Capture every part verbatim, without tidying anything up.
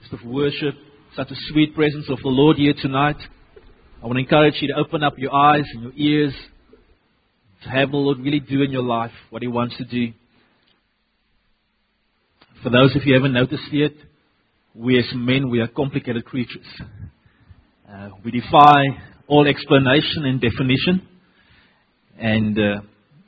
midst of worship, such a sweet presence of the Lord here tonight. I want to encourage you to open up your eyes and your ears to have the Lord really do in your life what He wants to do. For those of you who haven't noticed yet, we as men, we are complicated creatures. Uh, we defy all explanation and definition. And uh,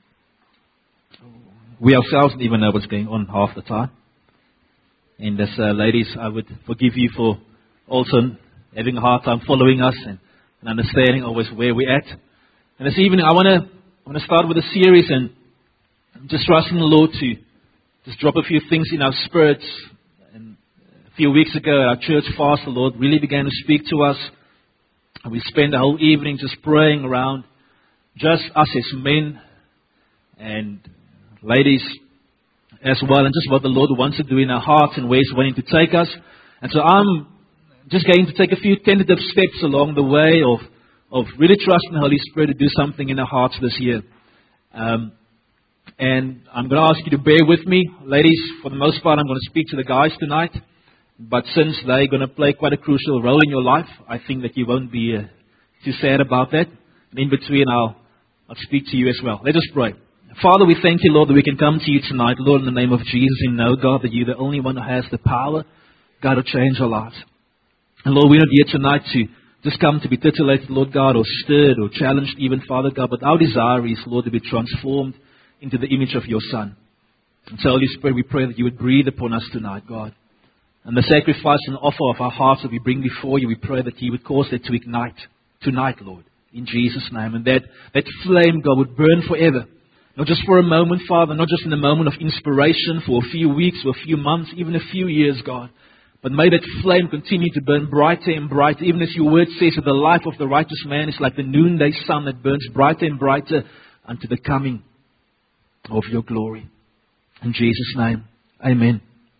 we ourselves don't even know what's going on half the time. And as uh, ladies, I would forgive you for also having a hard time following us and, and understanding always where we're at. And this evening, I want to I want to start with a series and just trusting the Lord to just drop a few things in our spirits. And a few weeks ago at our church fast, the Lord really began to speak to us. And we spent the whole evening just praying around just us as men and ladies as well, and just what the Lord wants to do in our hearts and ways He's wanting to take us. And so I'm just going to take a few tentative steps along the way of, of really trusting the Holy Spirit to do something in our hearts this year. Um, and I'm going to ask you to bear with me. Ladies, for the most part, I'm going to speak to the guys tonight. But since they're going to play quite a crucial role in your life, I think that you won't be uh, too sad about that. And in between, I'll, I'll speak to you as well. Let us pray. Father, we thank you, Lord, that we can come to you tonight, Lord, in the name of Jesus, and know, God, that you're the only one who has the power, God, to change our lives. And Lord, we're not here tonight to just come to be titillated, Lord God, or stirred or challenged even, Father God, but our desire is, Lord, to be transformed into the image of your Son. And so, Holy Spirit, we pray that you would breathe upon us tonight, God. And the sacrifice and offer of our hearts that we bring before you, we pray that you would cause that to ignite tonight, Lord, in Jesus' name. And that, that flame, God, would burn forever. Not just for a moment, Father, not just in a moment of inspiration for a few weeks or a few months, even a few years, God. But may that flame continue to burn brighter and brighter, even as your word says that the life of the righteous man is like the noonday sun that burns brighter and brighter unto the coming of your glory. In Jesus' name, amen.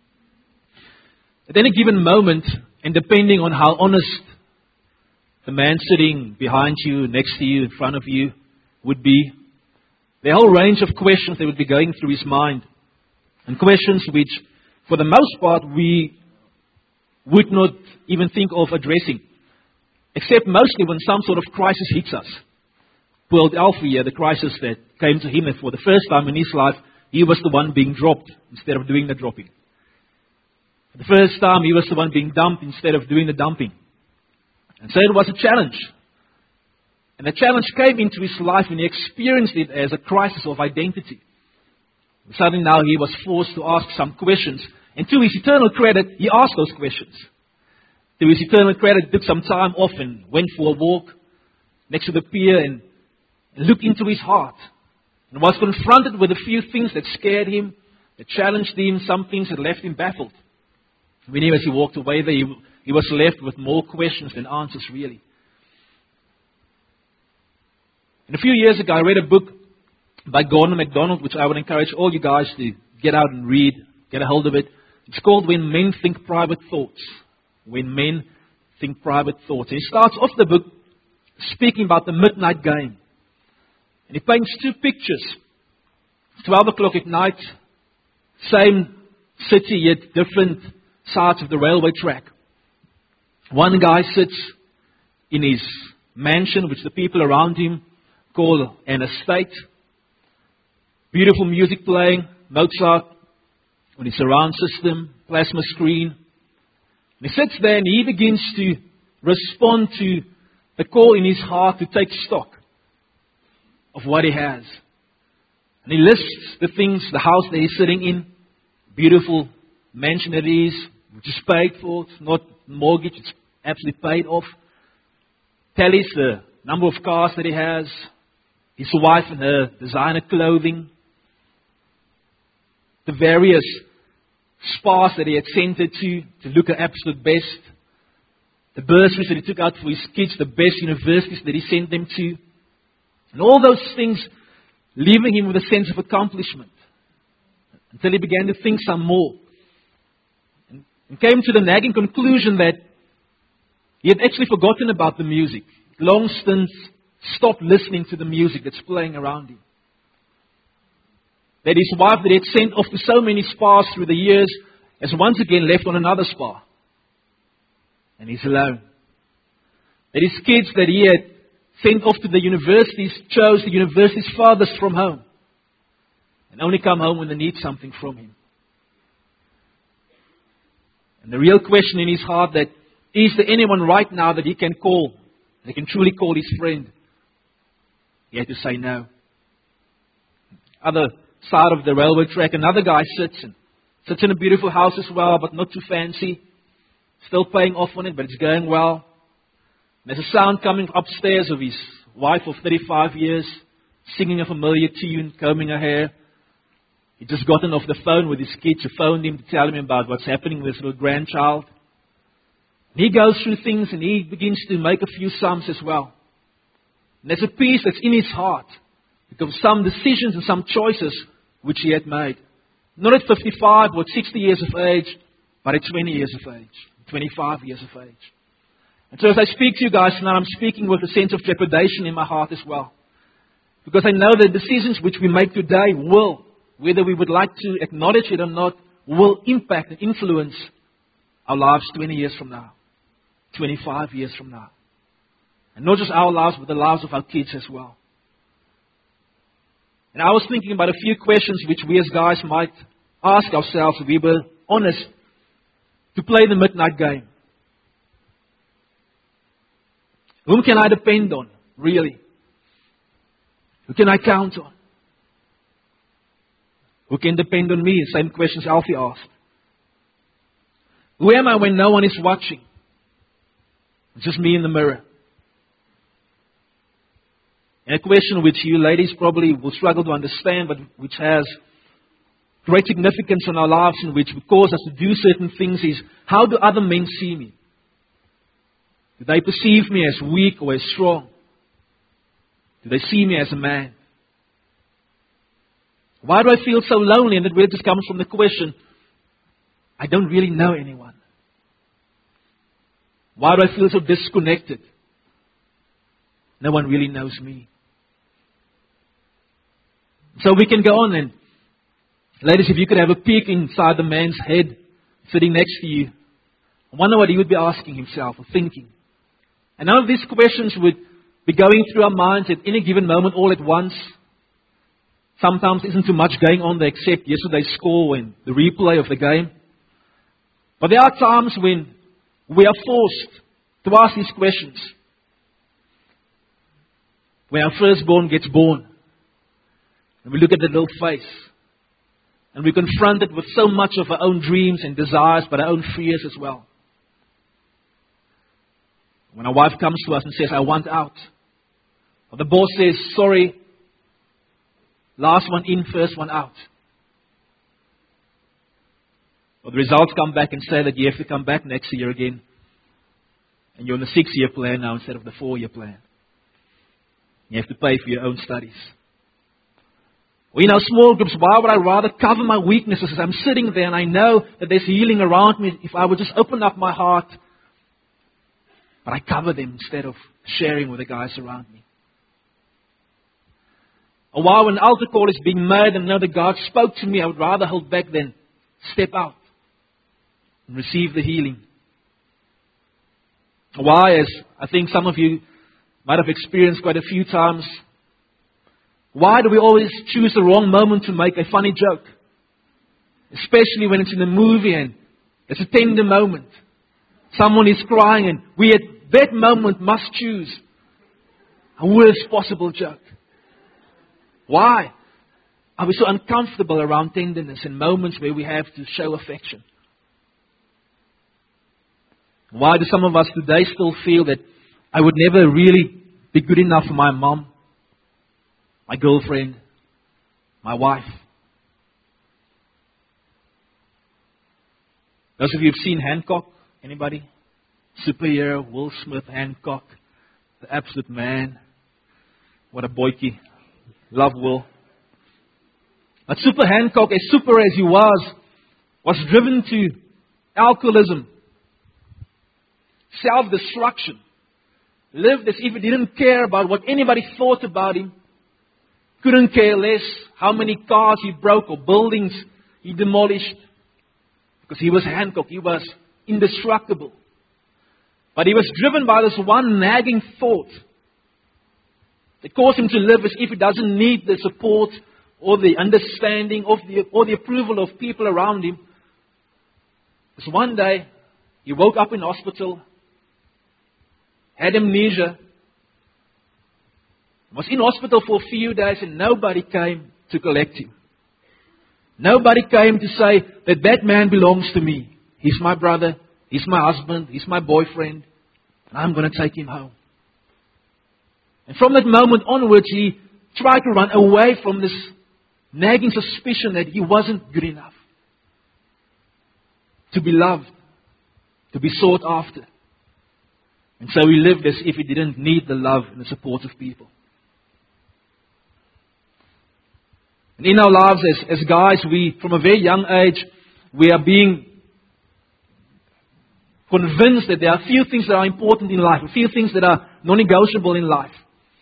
At any given moment, and depending on how honest the man sitting behind you, next to you, in front of you would be, there are a whole range of questions that would be going through his mind. And questions which, for the most part, we would not even think of addressing. Except mostly when some sort of crisis hits us. Poor old Alfie here, the crisis that came to him, and for the first time in his life, he was the one being dropped instead of doing the dropping. For the first time, he was the one being dumped instead of doing the dumping. And so it was a challenge. And the challenge came into his life and he experienced it as a crisis of identity. Suddenly now he was forced to ask some questions. And to his eternal credit, he asked those questions. To his eternal credit, he took some time off and went for a walk next to the pier and looked into his heart. And was confronted with a few things that scared him, that challenged him, some things that left him baffled. We knew as he walked away there, he, he was left with more questions than answers really. And a few years ago, I read a book by Gordon MacDonald, which I would encourage all you guys to get out and read, get a hold of it. It's called When Men Think Private Thoughts. When Men Think Private Thoughts. And he starts off the book speaking about the midnight game. And he paints two pictures. twelve o'clock at night, same city, yet different sides of the railway track. One guy sits in his mansion, which the people around him call an estate. Beautiful music playing, Mozart on his surround system, plasma screen. And he sits there and he begins to respond to the call in his heart to take stock of what he has. And he lists the things, the house that he's sitting in, beautiful mansion it is, which is paid for, it's not mortgage, it's absolutely paid off. Tallies the number of cars that he has, his wife and her designer clothing, the various spas that he had sent her to, to look at absolute best, the bursaries that he took out for his kids, the best universities that he sent them to, and all those things leaving him with a sense of accomplishment. Until he began to think some more. And, and came to the nagging conclusion that he had actually forgotten about the music. Long stints, stopped listening to the music that's playing around him. That his wife that he had sent off to so many spas through the years has once again left on another spa. and he's alone. That his kids that he had sent off to the universities chose the universities farthest from home and only come home when they need something from him. And the real question in his heart that, is there anyone right now that he can call, that he can truly call his friend? He had to say no. Other side of the railway track, another guy sits and sits in a beautiful house as well, but not too fancy. Still paying off on it, but it's going well. There's a sound coming upstairs of his wife of thirty-five years, singing a familiar tune, combing her hair. He'd just gotten off the phone with his kids, who phoned him to tell him about what's happening with his little grandchild. And he goes through things and he begins to make a few sums as well. And there's a peace that's in his heart because of some decisions and some choices which he had made. Not at fifty-five or at sixty years of age, but at twenty years of age, twenty-five years of age. And so as I speak to you guys now, I'm speaking with a sense of trepidation in my heart as well. Because I know the decisions which we make today will, whether we would like to acknowledge it or not, will impact and influence our lives twenty years from now, twenty-five years from now. And not just our lives, but the lives of our kids as well. And I was thinking about a few questions which we as guys might ask ourselves if we were honest to play the midnight game. Whom can I depend on, really? Who can I count on? Who can depend on me? Same questions Alfie asked. Who am I when no one is watching? It's just me in the mirror. And a question which you ladies probably will struggle to understand, but which has great significance in our lives and which would cause us to do certain things is, how do other men see me? Do they perceive me as weak or as strong? Do they see me as a man? Why do I feel so lonely? And that really just comes from the question, I don't really know anyone. Why do I feel so disconnected? No one really knows me. So we can go on and, ladies, if you could have a peek inside the man's head sitting next to you, I wonder what he would be asking himself or thinking. And none of these questions would be going through our minds at any given moment all at once. Sometimes isn't too much going on there except yesterday's score and the replay of the game. But there are times when we are forced to ask these questions. When our firstborn gets born, and we look at that little face, and we're confronted with so much of our own dreams and desires, but our own fears as well. When our wife comes to us and says, I want out. Or the boss says, sorry, last one in, first one out. Or the results come back and say that you have to come back next year again. And you're on the six-year plan now instead of the four-year plan. You have to pay for your own studies. Or in our small groups, why would I rather cover my weaknesses as I'm sitting there and I know that there's healing around me if I would just open up my heart. But I cover them instead of sharing with the guys around me. Or why when an altar call is being made and I know that God spoke to me, I would rather hold back than step out and receive the healing. Why, as I think some of you might have experienced quite a few times, why do we always choose the wrong moment to make a funny joke? Especially when it's in a movie and it's a tender moment. Someone is crying and we at that moment must choose a worst possible joke. Why? Are we so uncomfortable around tenderness and moments where we have to show affection? Why do some of us today still feel that I would never really be good enough for my mom, my girlfriend, my wife? Those of you who've seen Hancock, anybody? Superhero, Will Smith, Hancock, the absolute man. What a boykie. Love Will. But Super Hancock, as super as he was, was driven to alcoholism, self-destruction. Lived as if he didn't care about what anybody thought about him. Couldn't care less how many cars he broke or buildings he demolished. Because he was Hancock. He was indestructible. But he was driven by this one nagging thought that caused him to live as if he doesn't need the support or the understanding of the, or the approval of people around him. Because one day, he woke up in hospital, had amnesia, was in hospital for a few days, and nobody came to collect him. Nobody came to say that that man belongs to me. He's my brother, he's my husband, he's my boyfriend, and I'm going to take him home. And from that moment onwards, he tried to run away from this nagging suspicion that he wasn't good enough to be loved, to be sought after. And so he lived as if he didn't need the love and the support of people. And in our lives as, as guys, we, from a very young age, we are being convinced that there are a few things that are important in life, a few things that are non-negotiable in life.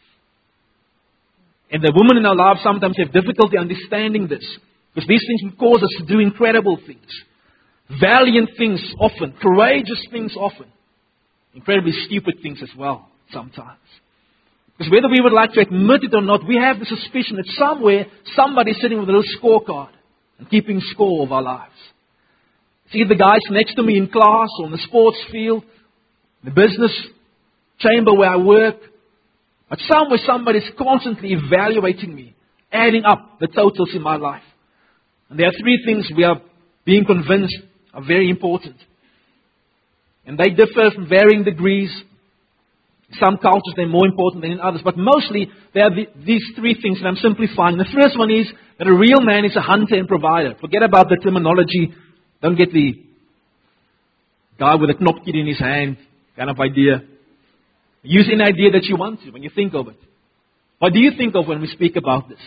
And the women in our lives sometimes have difficulty understanding this, because these things can cause us to do incredible things. Valiant things often, courageous things often, incredibly stupid things as well sometimes. Because whether we would like to admit it or not, we have the suspicion that somewhere somebody's sitting with a little scorecard and keeping score of our lives. See the guys next to me in class or on the sports field, the business chamber where I work. But somewhere somebody's constantly evaluating me, adding up the totals in my life. And there are three things we are being convinced are very important. And they differ from varying degrees. In some cultures they're more important than in others. But mostly there are the, these three things, and I'm simplifying. The first one is that a real man is a hunter and provider. Forget about the terminology. Don't get the guy with a knopkid in his hand kind of idea. Use any idea that you want to when you think of it. What do you think of when we speak about this?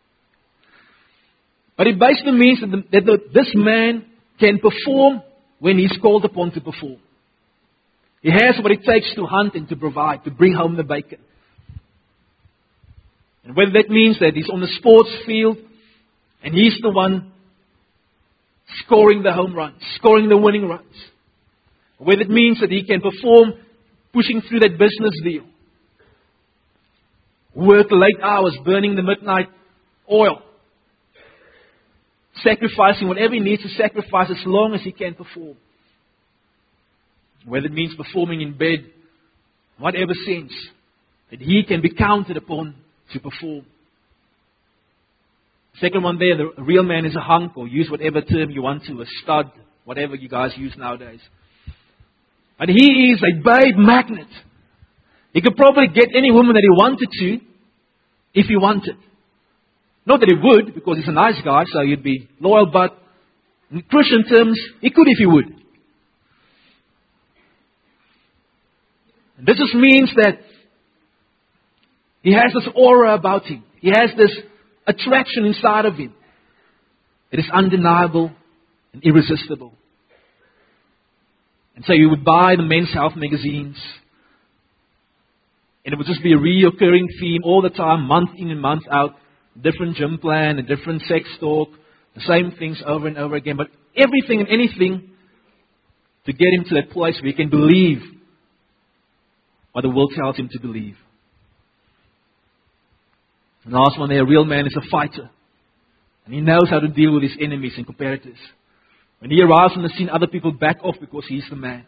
But it basically means that, the, that the, this man can perform when he's called upon to perform. He has what it takes to hunt and to provide, to bring home the bacon. And whether that means that he's on the sports field and he's the one scoring the home runs, scoring the winning runs. Or whether it means that he can perform pushing through that business deal. Work late hours, burning the midnight oil. Sacrificing whatever he needs to sacrifice as long as he can perform. Whether it means performing in bed, whatever sense, that he can be counted upon to perform. Second one there, the real man is a hunk, or use whatever term you want to, a stud, whatever you guys use nowadays. And he is a babe magnet. He could probably get any woman that he wanted to, if he wanted. Not that he would, because he's a nice guy, so he'd be loyal, but in Christian terms, he could if he would. And this just means that he has this aura about him. He has this attraction inside of him. It is undeniable and irresistible. And so you would buy the Men's Health magazines, and it would just be a reoccurring theme all the time, month in and month out. Different gym plan, a different sex talk, the same things over and over again. But everything and anything to get him to that place where he can believe what the world tells him to believe. And the last one there, a real man is a fighter. And he knows how to deal with his enemies and competitors. When he arrives on the scene, other people back off because he's the man.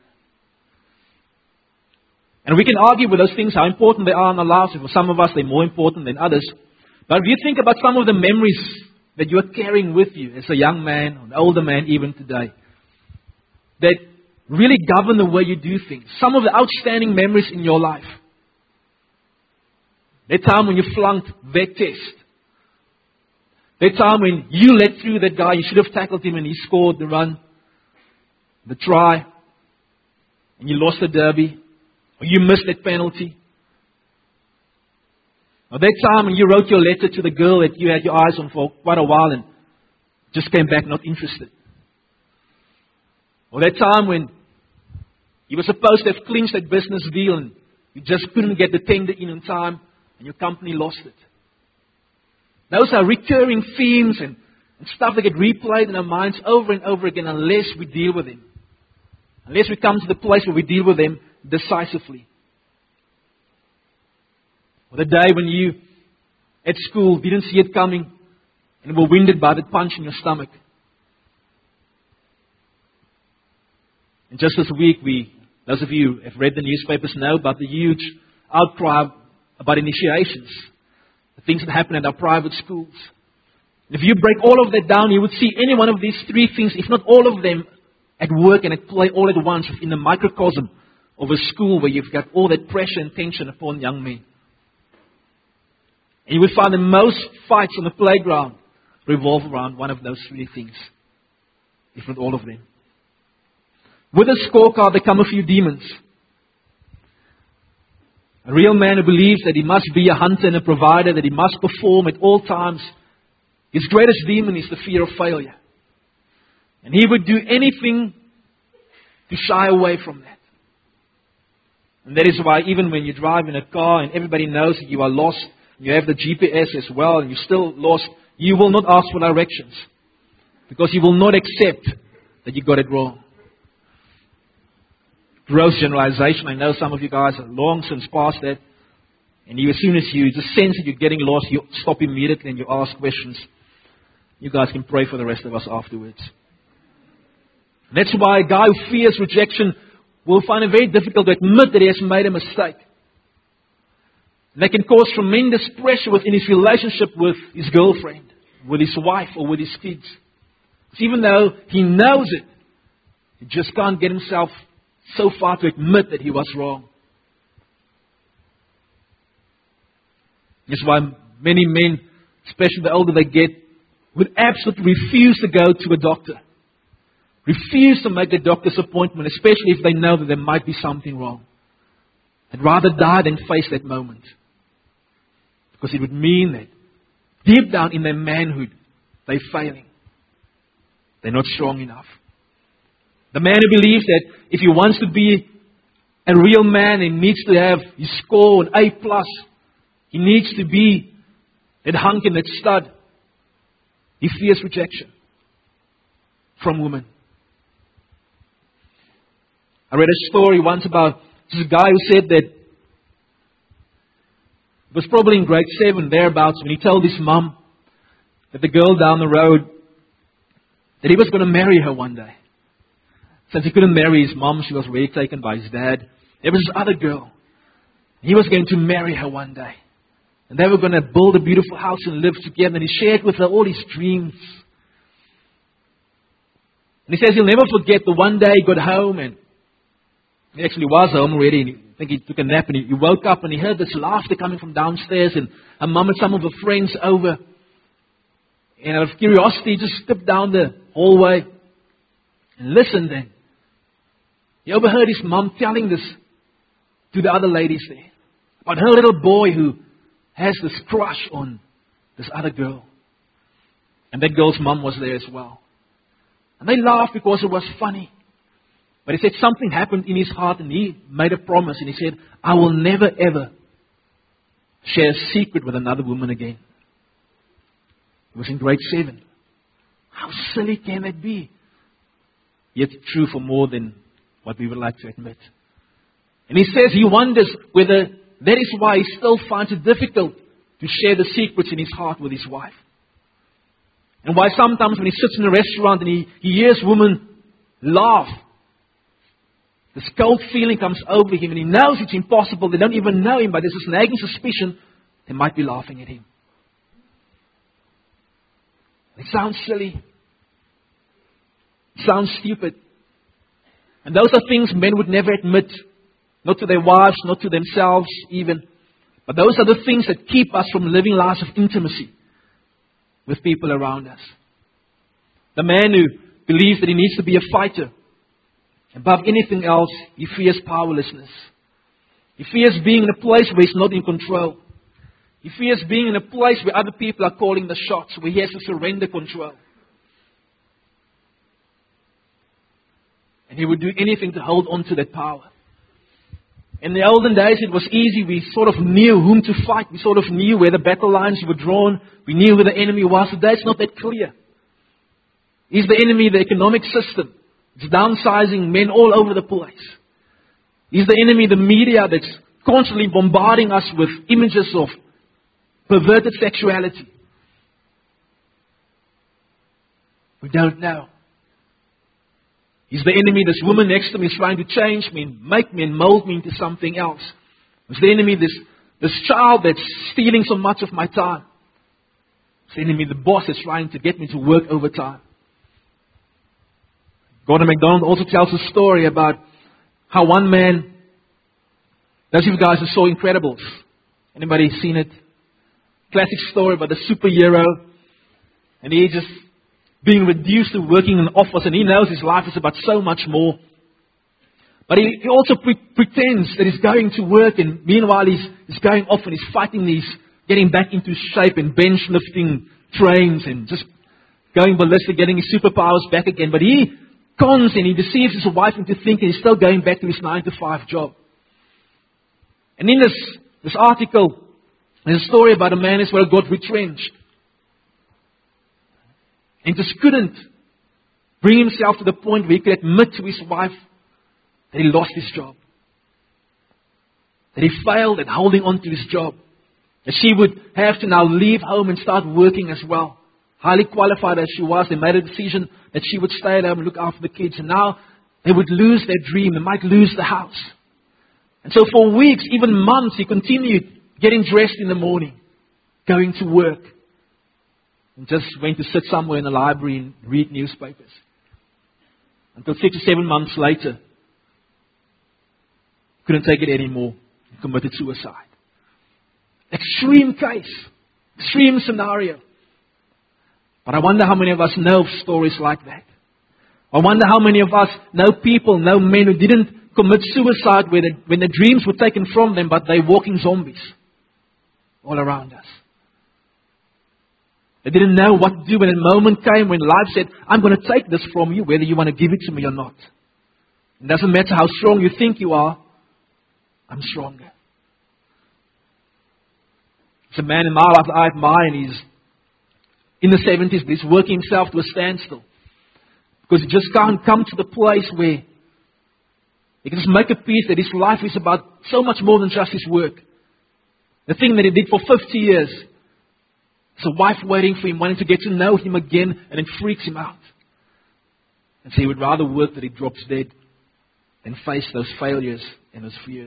And we can argue with those things, how important they are in our lives. For some of us, they're more important than others. But if you think about some of the memories that you are carrying with you as a young man, or an older man even today, that really govern the way you do things. Some of the outstanding memories in your life. That time when you flunked that test. That time when you let through that guy, you should have tackled him and he scored the run, the try, and you lost the derby, or you missed that penalty. Or that time when you wrote your letter to the girl that you had your eyes on for quite a while and just came back not interested. Or that time when you were supposed to have clinched that business deal and you just couldn't get the tender in on time and your company lost it. Those are recurring themes and, and stuff that get replayed in our minds over and over again unless we deal with them. Unless we come to the place where we deal with them decisively. Or the day when you, at school, didn't see it coming and were winded by the punch in your stomach. And just this week, we, those of you who have read the newspapers know about the huge outcry about initiations, the things that happen at our private schools. If you break all of that down, you would see any one of these three things, if not all of them, at work and at play all at once in the microcosm of a school where you've got all that pressure and tension upon young men. And you would find that most fights on the playground revolve around one of those three things, if not all of them. With a scorecard, there come a few demons. A real man who believes that he must be a hunter and a provider, that he must perform at all times. His greatest demon is the fear of failure. And he would do anything to shy away from that. And that is why even when you drive in a car and everybody knows that you are lost, you have the G P S as well, and you're still lost, you will not ask for directions. Because you will not accept that you got it wrong. Gross generalization. I know some of you guys are long since past that. And you, as soon as you just sense that you're getting lost, you stop immediately and you ask questions. You guys can pray for the rest of us afterwards. And that's why a guy who fears rejection will find it very difficult to admit that he has made a mistake. And that can cause tremendous pressure within his relationship with his girlfriend, with his wife, or with his kids. Because even though he knows it, he just can't get himself so far to admit that he was wrong. That's why many men, especially the older they get, would absolutely refuse to go to a doctor. Refuse to make a doctor's appointment, especially if they know that there might be something wrong. They'd rather die than face that moment. Because it would mean that deep down in their manhood, they're failing. They're not strong enough. The man who believes that if he wants to be a real man, he needs to have his score an A plus. He needs to be that hunk and that stud. He fears rejection from women. I read a story once about this guy who said that it was probably in grade seven, thereabouts, when he told his mum that the girl down the road, that he was going to marry her one day. Since he couldn't marry his mum, she was really taken by his dad. There was this other girl. He was going to marry her one day. And they were going to build a beautiful house and live together. And he shared with her all his dreams. And he says he'll never forget the one day he got home, and he actually was home already, and I think he took a nap, and he, he woke up and he heard this laughter coming from downstairs, and her mum and some of her friends over. And out of curiosity, he just stepped down the hallway and listened then. He overheard his mum telling this to the other ladies there about her little boy who has this crush on this other girl. And that girl's mum was there as well. And they laughed because it was funny. But he said something happened in his heart, and he made a promise, and he said, I will never ever share a secret with another woman again. It was in grade seven. How silly can that be? Yet true for more than what we would like to admit. And he says he wonders whether that is why he still finds it difficult to share the secrets in his heart with his wife. And why sometimes when he sits in a restaurant and he, he hears women laugh, this cold feeling comes over him, and he knows it's impossible. They don't even know him, but there's this nagging suspicion they might be laughing at him. It sounds silly. It sounds stupid. And those are things men would never admit. Not to their wives, not to themselves even. But those are the things that keep us from living lives of intimacy with people around us. The man who believes that he needs to be a fighter, above anything else, he fears powerlessness. He fears being in a place where he's not in control. He fears being in a place where other people are calling the shots, where he has to surrender control. And he would do anything to hold on to that power. In the olden days, it was easy. We sort of knew whom to fight. We sort of knew where the battle lines were drawn. We knew where the enemy was. Today, it's not that clear. Is the enemy the economic system? It's downsizing men all over the place. Is the enemy the media that's constantly bombarding us with images of perverted sexuality? We don't know. Is the enemy this woman next to me is trying to change me and make me and mold me into something else? Is the enemy this, this child that's stealing so much of my time? Is the enemy the boss that's trying to get me to work overtime? Gordon MacDonald also tells a story about how one man, those of you guys who saw Incredibles, anybody seen it? Classic story about the superhero, and he just being reduced to working in an office, and he knows his life is about so much more. But he, he also pre- pretends that he's going to work, and meanwhile he's, he's going off and he's fighting these, getting back into shape and bench lifting trains and just going ballistic, getting his superpowers back again. But he cons and he deceives his wife into thinking he's still going back to his nine to five job. And in this, this article, there's a story about a man as well who got retrenched. And just couldn't bring himself to the point where he could admit to his wife that he lost his job. That he failed at holding on to his job. That she would have to now leave home and start working as well. Highly qualified as she was, they made a decision that she would stay at home and look after the kids. And now they would lose their dream. They might lose the house. And so for weeks, even months, he continued getting dressed in the morning, going to work. And just went to sit somewhere in the library and read newspapers. Until six or seven months later, couldn't take it anymore and committed suicide. Extreme case. Extreme scenario. But I wonder how many of us know of stories like that. I wonder how many of us know people, know men who didn't commit suicide when, they, when their dreams were taken from them, but they're walking zombies all around us. They didn't know what to do when a moment came when life said, I'm going to take this from you, whether you want to give it to me or not. It doesn't matter how strong you think you are, I'm stronger. There's a man in my life I admire, and he's in the seventies, but he's working himself to a standstill. Because he just can't come to the place where he can just make a peace that his life is about so much more than just his work. The thing that he did for fifty years. There's a wife waiting for him, wanting to get to know him again, and it freaks him out. And so he would rather work that he drops dead than face those failures and those fears.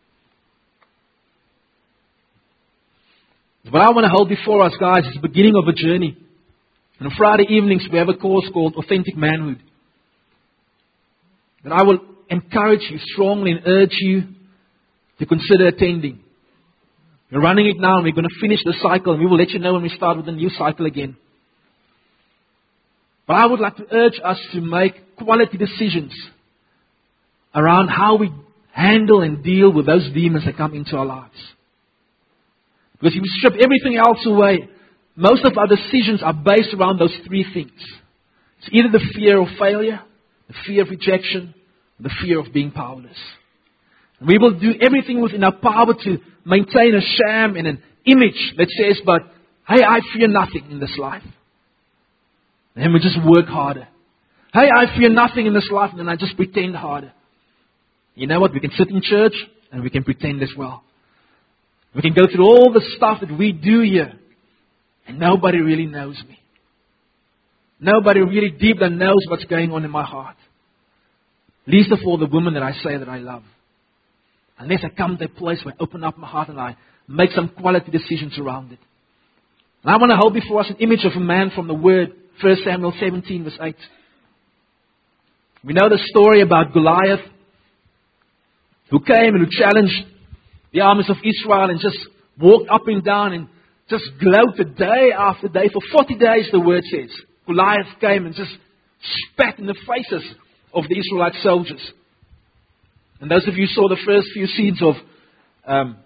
What I want to hold before us, guys, is the beginning of a journey. And on Friday evenings, we have a course called Authentic Manhood. And I will encourage you strongly and urge you to consider attending. We're running it now, and we're going to finish the cycle, and we will let you know when we start with a new cycle again. But I would like to urge us to make quality decisions around how we handle and deal with those demons that come into our lives. Because if we strip everything else away, most of our decisions are based around those three things. It's either the fear of failure, the fear of rejection, or the fear of being powerless. And we will do everything within our power to maintain a sham and an image that says, but hey, I fear nothing in this life. And then we just work harder. Hey, I fear nothing in this life, and then I just pretend harder. You know what? We can sit in church and we can pretend as well. We can go through all the stuff that we do here, and nobody really knows me. Nobody really deep down knows what's going on in my heart. Least of all the woman that I say that I love. Unless I come to a place where I open up my heart and I make some quality decisions around it. And I want to hold before us an image of a man from the Word, First Samuel seventeen verse eight. We know the story about Goliath, who came and who challenged the armies of Israel and just walked up and down and just gloated day after day. For forty days, the Word says, Goliath came and just spat in the faces of the Israelite soldiers. And those of you who saw the first few scenes of um,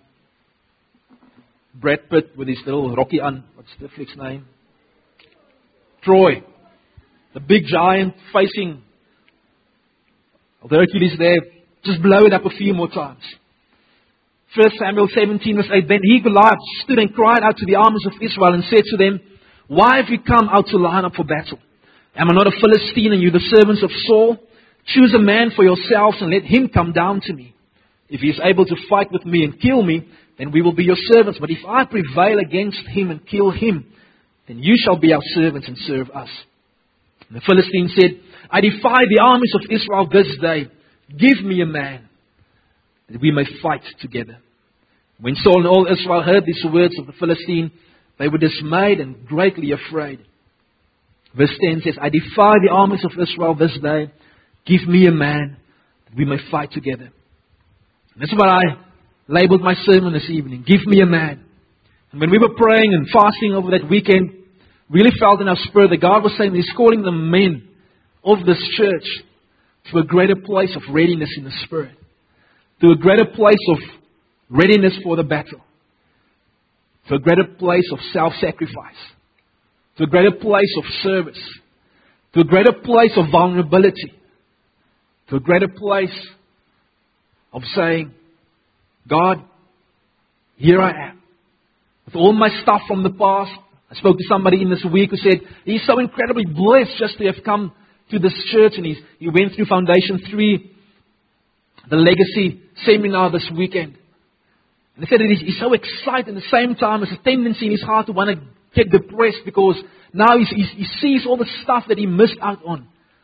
Brad Pitt with his little Rocky on, what's the flick's name? Troy. The big giant facing Hercules there. Just blow it up a few more times. First Samuel seventeen verse eight. Then he, Goliath, stood and cried out to the armies of Israel and said to them, why have you come out to line up for battle? Am I not a Philistine and you the servants of Saul? Choose a man for yourselves and let him come down to me. If he is able to fight with me and kill me, then we will be your servants. But if I prevail against him and kill him, then you shall be our servants and serve us. And the Philistine said, I defy the armies of Israel this day. Give me a man, that we may fight together. When Saul and all Israel heard these words of the Philistine, they were dismayed and greatly afraid. Verse ten says, I defy the armies of Israel this day. Give me a man, that we may fight together. And that's what I labeled my sermon this evening. Give me a man. And when we were praying and fasting over that weekend, really felt in our spirit that God was saying He's calling the men of this church to a greater place of readiness in the Spirit. To a greater place of readiness for the battle. To a greater place of self-sacrifice. To a greater place of service. To a greater place of vulnerability. To a greater place of saying, God, here I am. With all my stuff from the past. I spoke to somebody in this week who said, he's so incredibly blessed just to have come to this church. And he's, he went through Foundation three, the Legacy seminar this weekend. And he said that he's, he's so excited at the same time as a tendency in his heart to want to get depressed because now he's, he's, he sees all the stuff that he missed out on.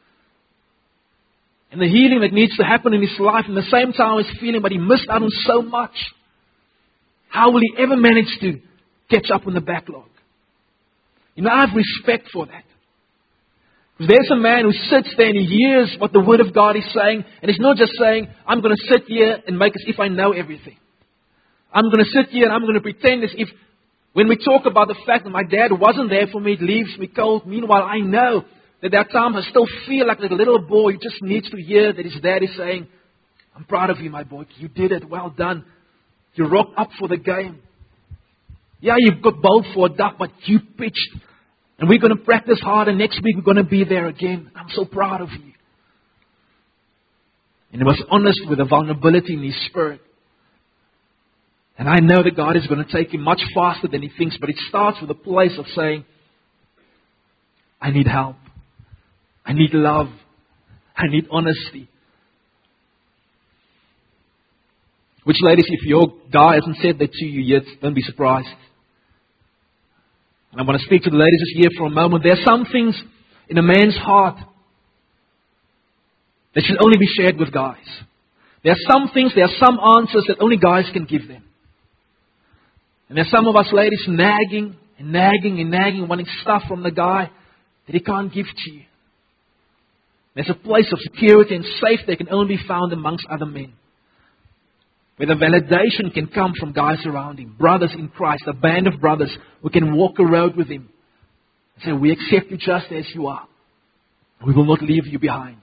And the healing that needs to happen in his life. And at the same time he's feeling, but he missed out on so much. How will he ever manage to catch up on the backlog? You know, I have respect for that. Because there's a man who sits there and he hears what the Word of God is saying. And he's not just saying, I'm going to sit here and make as if I know everything. I'm going to sit here and I'm going to pretend as if when we talk about the fact that my dad wasn't there for me, it leaves me cold. Meanwhile, I know that that time I still feel like a little boy who just needs to hear that his dad is saying, I'm proud of you, my boy. You did it. Well done. You rocked up for the game. Yeah, you've got bowled for a duck, but you pitched. And we're going to practice hard, and next week we're going to be there again. I'm so proud of you. And he was honest with the vulnerability in his spirit. And I know that God is going to take him much faster than he thinks, but it starts with a place of saying, I need help. I need love. I need honesty. Which, ladies, if your guy hasn't said that to you yet, don't be surprised. And I want to speak to the ladies this year for a moment. There are some things in a man's heart that should only be shared with guys. There are some things, there are some answers that only guys can give them. And there's some of us ladies nagging and nagging and nagging, wanting stuff from the guy that he can't give to you. There's a place of security and safety that can only be found amongst other men. Where the validation can come from guys around him. Brothers in Christ. A band of brothers who can walk a road with him. And say, we accept you just as you are. We will not leave you behind.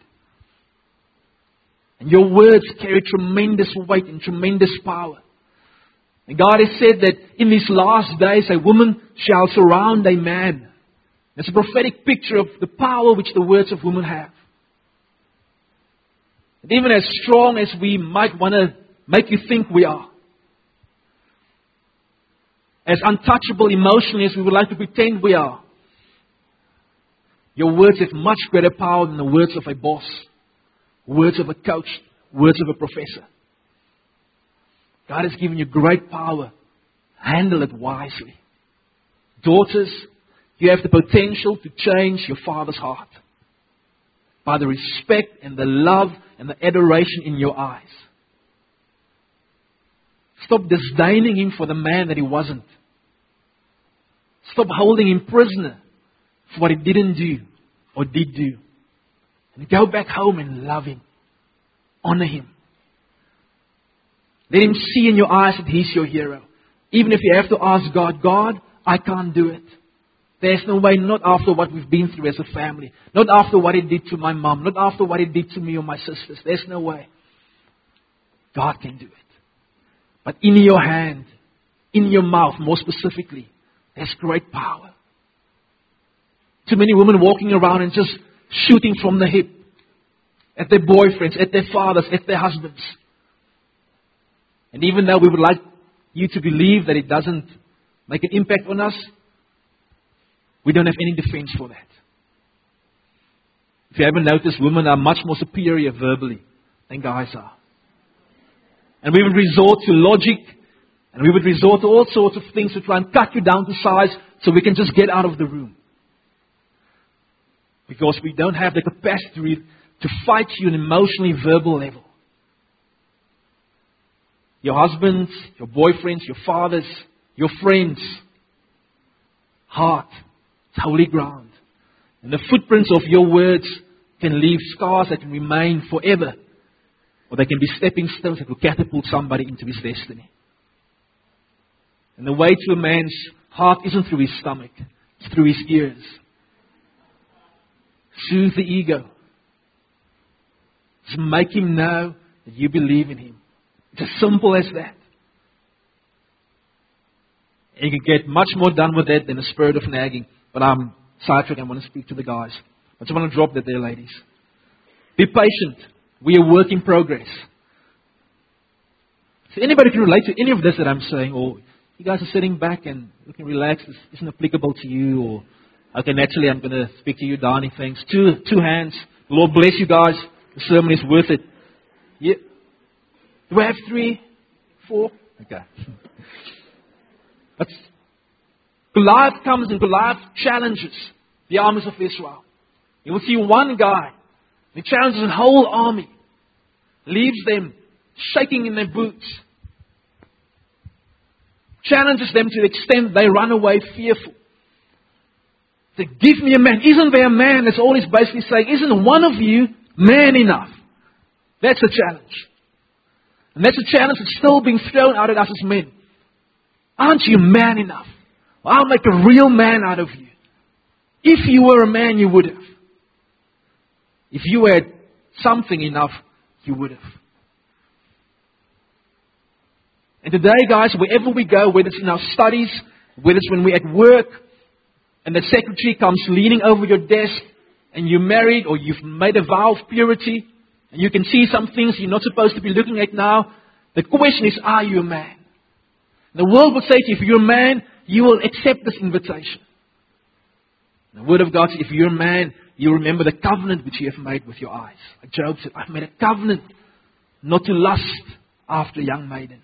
And your words carry tremendous weight and tremendous power. And God has said that in these last days a woman shall surround a man. It's a prophetic picture of the power which the words of women have. And even as strong as we might want to make you think we are. As untouchable emotionally as we would like to pretend we are. Your words have much greater power than the words of a boss. Words of a coach. Words of a professor. God has given you great power. Handle it wisely. Daughters, you have the potential to change your father's heart. By the respect and the love and the adoration in your eyes. Stop disdaining him for the man that he wasn't. Stop holding him prisoner for what he didn't do or did do. And go back home and love him. Honor him. Let him see in your eyes that he's your hero. Even if you have to ask God, God, I can't do it. There's no way, not after what we've been through as a family. Not after what it did to my mom. Not after what it did to me or my sisters. There's no way. God can do it. But in your hand, in your mouth more specifically, there's great power. Too many women walking around and just shooting from the hip. At their boyfriends, at their fathers, at their husbands. And even though we would like you to believe that it doesn't make an impact on us, we don't have any defense for that. If you haven't noticed, women are much more superior verbally than guys are. And we would resort to logic. And we would resort to all sorts of things to try and cut you down to size so we can just get out of the room. Because we don't have the capacity to fight you on an emotionally verbal level. Your husbands, your boyfriends, your fathers, your friends. Heart. It's holy ground. And the footprints of your words can leave scars that can remain forever. Or they can be stepping stones that will catapult somebody into his destiny. And the way to a man's heart isn't through his stomach. It's through his ears. Soothe the ego. Just make him know that you believe in him. It's as simple as that. And you can get much more done with that than a spirit of nagging. But I'm sidetracked. I want to speak to the guys. I just want to drop that there, ladies. Be patient. We are work in progress. So anybody can relate to any of this that I'm saying, or you guys are sitting back and looking relaxed, this isn't applicable to you, or okay, naturally I'm going to speak to you, Donnie, thanks. Two, two hands. The Lord bless you guys. The sermon is worth it. Yeah. Do I have three? Four? Okay. But Goliath comes and Goliath challenges the armies of Israel. You will see one guy. He challenges a whole army. Leaves them shaking in their boots. Challenges them to the extent they run away fearful. Say, give me a man. Isn't there a man? That's all he's basically saying. Isn't one of you man enough? That's a challenge. And that's a challenge that's still being thrown out at us as men. Aren't you man enough? Well, I'll make a real man out of you. If you were a man, you would have. If you had something enough, you would have. And today, guys, wherever we go, whether it's in our studies, whether it's when we're at work, and the secretary comes leaning over your desk, and you're married, or you've made a vow of purity, and you can see some things you're not supposed to be looking at now, the question is, are you a man? The world would say to you, if you're a man, you will accept this invitation. The Word of God says, if you're a man, you remember the covenant which you have made with your eyes. Like Job said, I've made a covenant not to lust after a young maiden.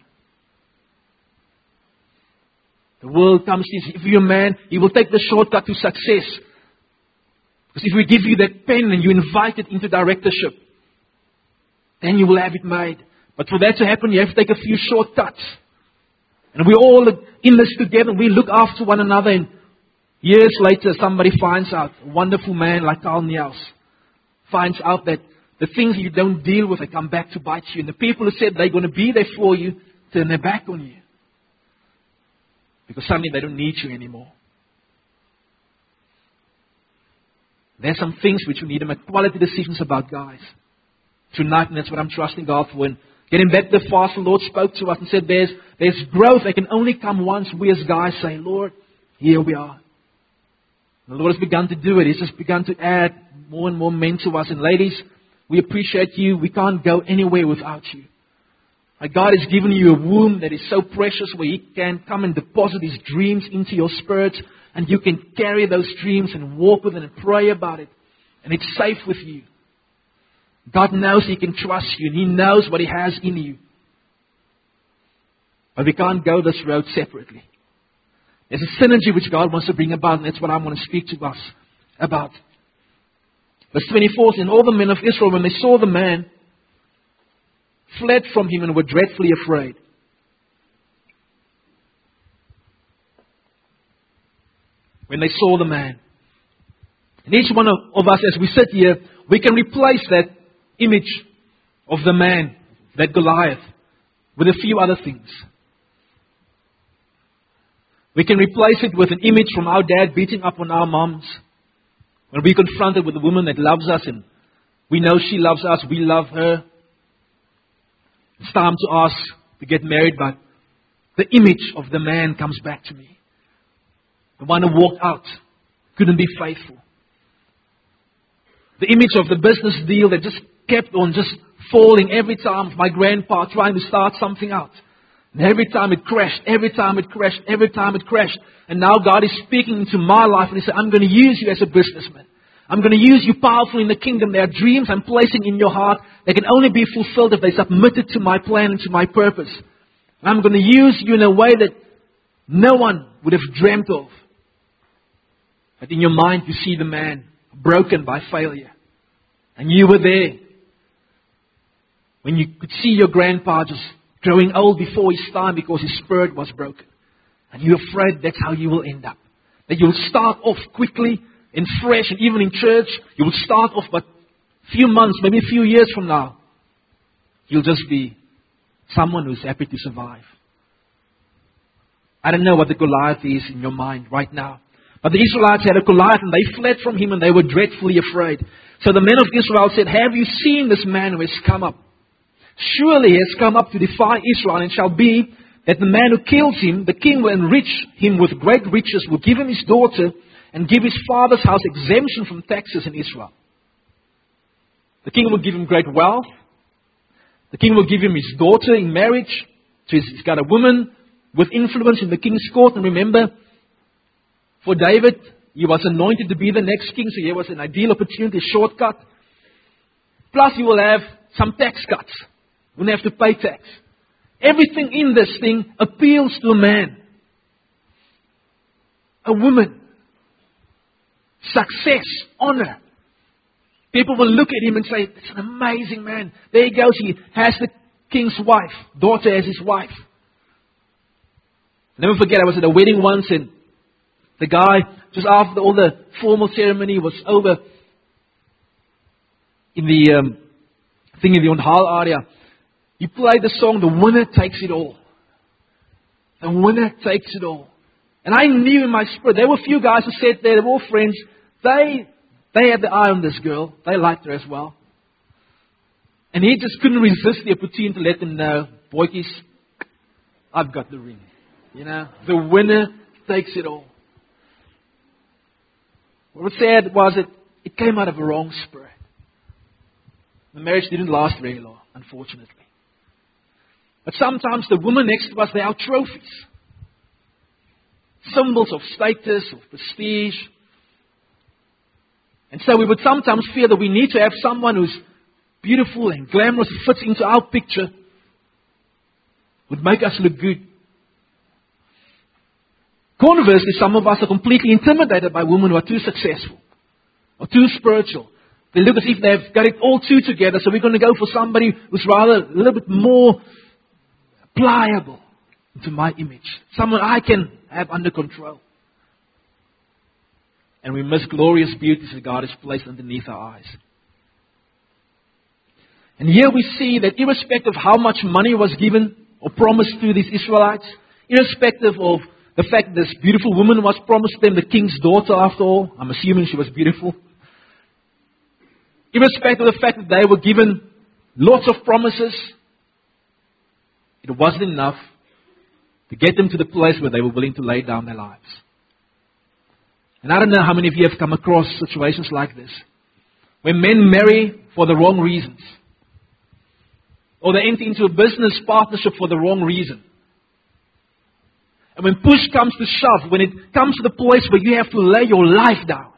The world comes to you, if you're a man, you will take the shortcut to success. Because if we give you that pen and you invite it into directorship, then you will have it made. But for that to happen, you have to take a few shortcuts. And we're all in this together. We look after one another. And years later, somebody finds out, a wonderful man like Carl Niels, finds out that the things you don't deal with, they come back to bite you. And the people who said they're going to be there for you, turn their back on you. Because suddenly they don't need you anymore. There's some things which we need to make quality decisions about, guys. Tonight, and that's what I'm trusting God for. And getting back to the fast, the Lord spoke to us and said, there's, there's growth that can only come once we as guys say, Lord, here we are. And the Lord has begun to do it. He's just begun to add more and more men to us. And ladies, we appreciate you. We can't go anywhere without you. Like God has given you a womb that is so precious where He can come and deposit His dreams into your spirit. And you can carry those dreams and walk with it and pray about it. And it's safe with you. God knows He can trust you and He knows what He has in you. But we can't go this road separately. There's a synergy which God wants to bring about, and that's what I want to speak to us about. Verse twenty-four says, and all the men of Israel, when they saw the man, fled from him and were dreadfully afraid. When they saw the man. And each one of, of us, as we sit here, we can replace that image of the man, that Goliath, with a few other things. We can replace it with an image from our dad beating up on our moms. When we're confronted with a woman that loves us and we know she loves us, we love her. It's time to ask to get married, but the image of the man comes back to me. The one who walked out, couldn't be faithful. The image of the business deal that just kept on just falling every time, my grandpa trying to start something out. And every time it crashed, every time it crashed, every time it crashed. And now God is speaking into my life and He said, I'm going to use you as a businessman. I'm going to use you powerfully in the kingdom. There are dreams I'm placing in your heart that can only be fulfilled if they submitted to my plan and to my purpose. And I'm going to use you in a way that no one would have dreamt of. But in your mind, you see the man broken by failure. And you were there when you could see your grandpa just growing old before his time because his spirit was broken. And you're afraid that's how you will end up. That you'll start off quickly and fresh, and even in church, you will start off, but a few months, maybe a few years from now, you'll just be someone who's happy to survive. I don't know what the Goliath is in your mind right now. But the Israelites had a Goliath and they fled from him and they were dreadfully afraid. So the men of Israel said, have you seen this man who has come up? Surely he has come up to defy Israel, and it shall be that the man who kills him, the king will enrich him with great riches, will give him his daughter, and give his father's house exemption from taxes in Israel. The king will give him great wealth. The king will give him his daughter in marriage. So he's got a woman with influence in the king's court. And remember, for David, he was anointed to be the next king, so here was an ideal opportunity, a shortcut. Plus he will have some tax cuts. You won't have to pay tax. Everything in this thing appeals to a man. A woman. Success. Honor. People will look at him and say, it's an amazing man. There he goes. He has the king's wife. Daughter as his wife. I'll never forget, I was at a wedding once, and the guy, just after all the formal ceremony was over, in the um, thing in the Onhal area, he played the song, The Winner Takes It All. The winner takes it all. And I knew in my spirit, there were a few guys who sat there, they were all friends. They, they had the eye on this girl. They liked her as well. And he just couldn't resist the opportunity to let them know, boykies, I've got the ring. You know, the winner takes it all. What was sad was that it came out of a wrong spirit. The marriage didn't last very long, unfortunately. But sometimes the woman next to us, they are trophies. Symbols of status, of prestige. And so we would sometimes fear that we need to have someone who's beautiful and glamorous, who fits into our picture, would make us look good. Conversely, some of us are completely intimidated by women who are too successful or too spiritual. They look as if they've got it all two together, so we're going to go for somebody who's rather a little bit more pliable to my image. Someone I can have under control. And we miss glorious beauties that God has placed underneath our eyes. And here we see that irrespective of how much money was given or promised to these Israelites, irrespective of the fact that this beautiful woman was promised them, the king's daughter after all, I'm assuming she was beautiful. Irrespective of the fact that they were given lots of promises, it wasn't enough to get them to the place where they were willing to lay down their lives. And I don't know how many of you have come across situations like this, where men marry for the wrong reasons, or they enter into a business partnership for the wrong reason. And when push comes to shove, when it comes to the place where you have to lay your life down,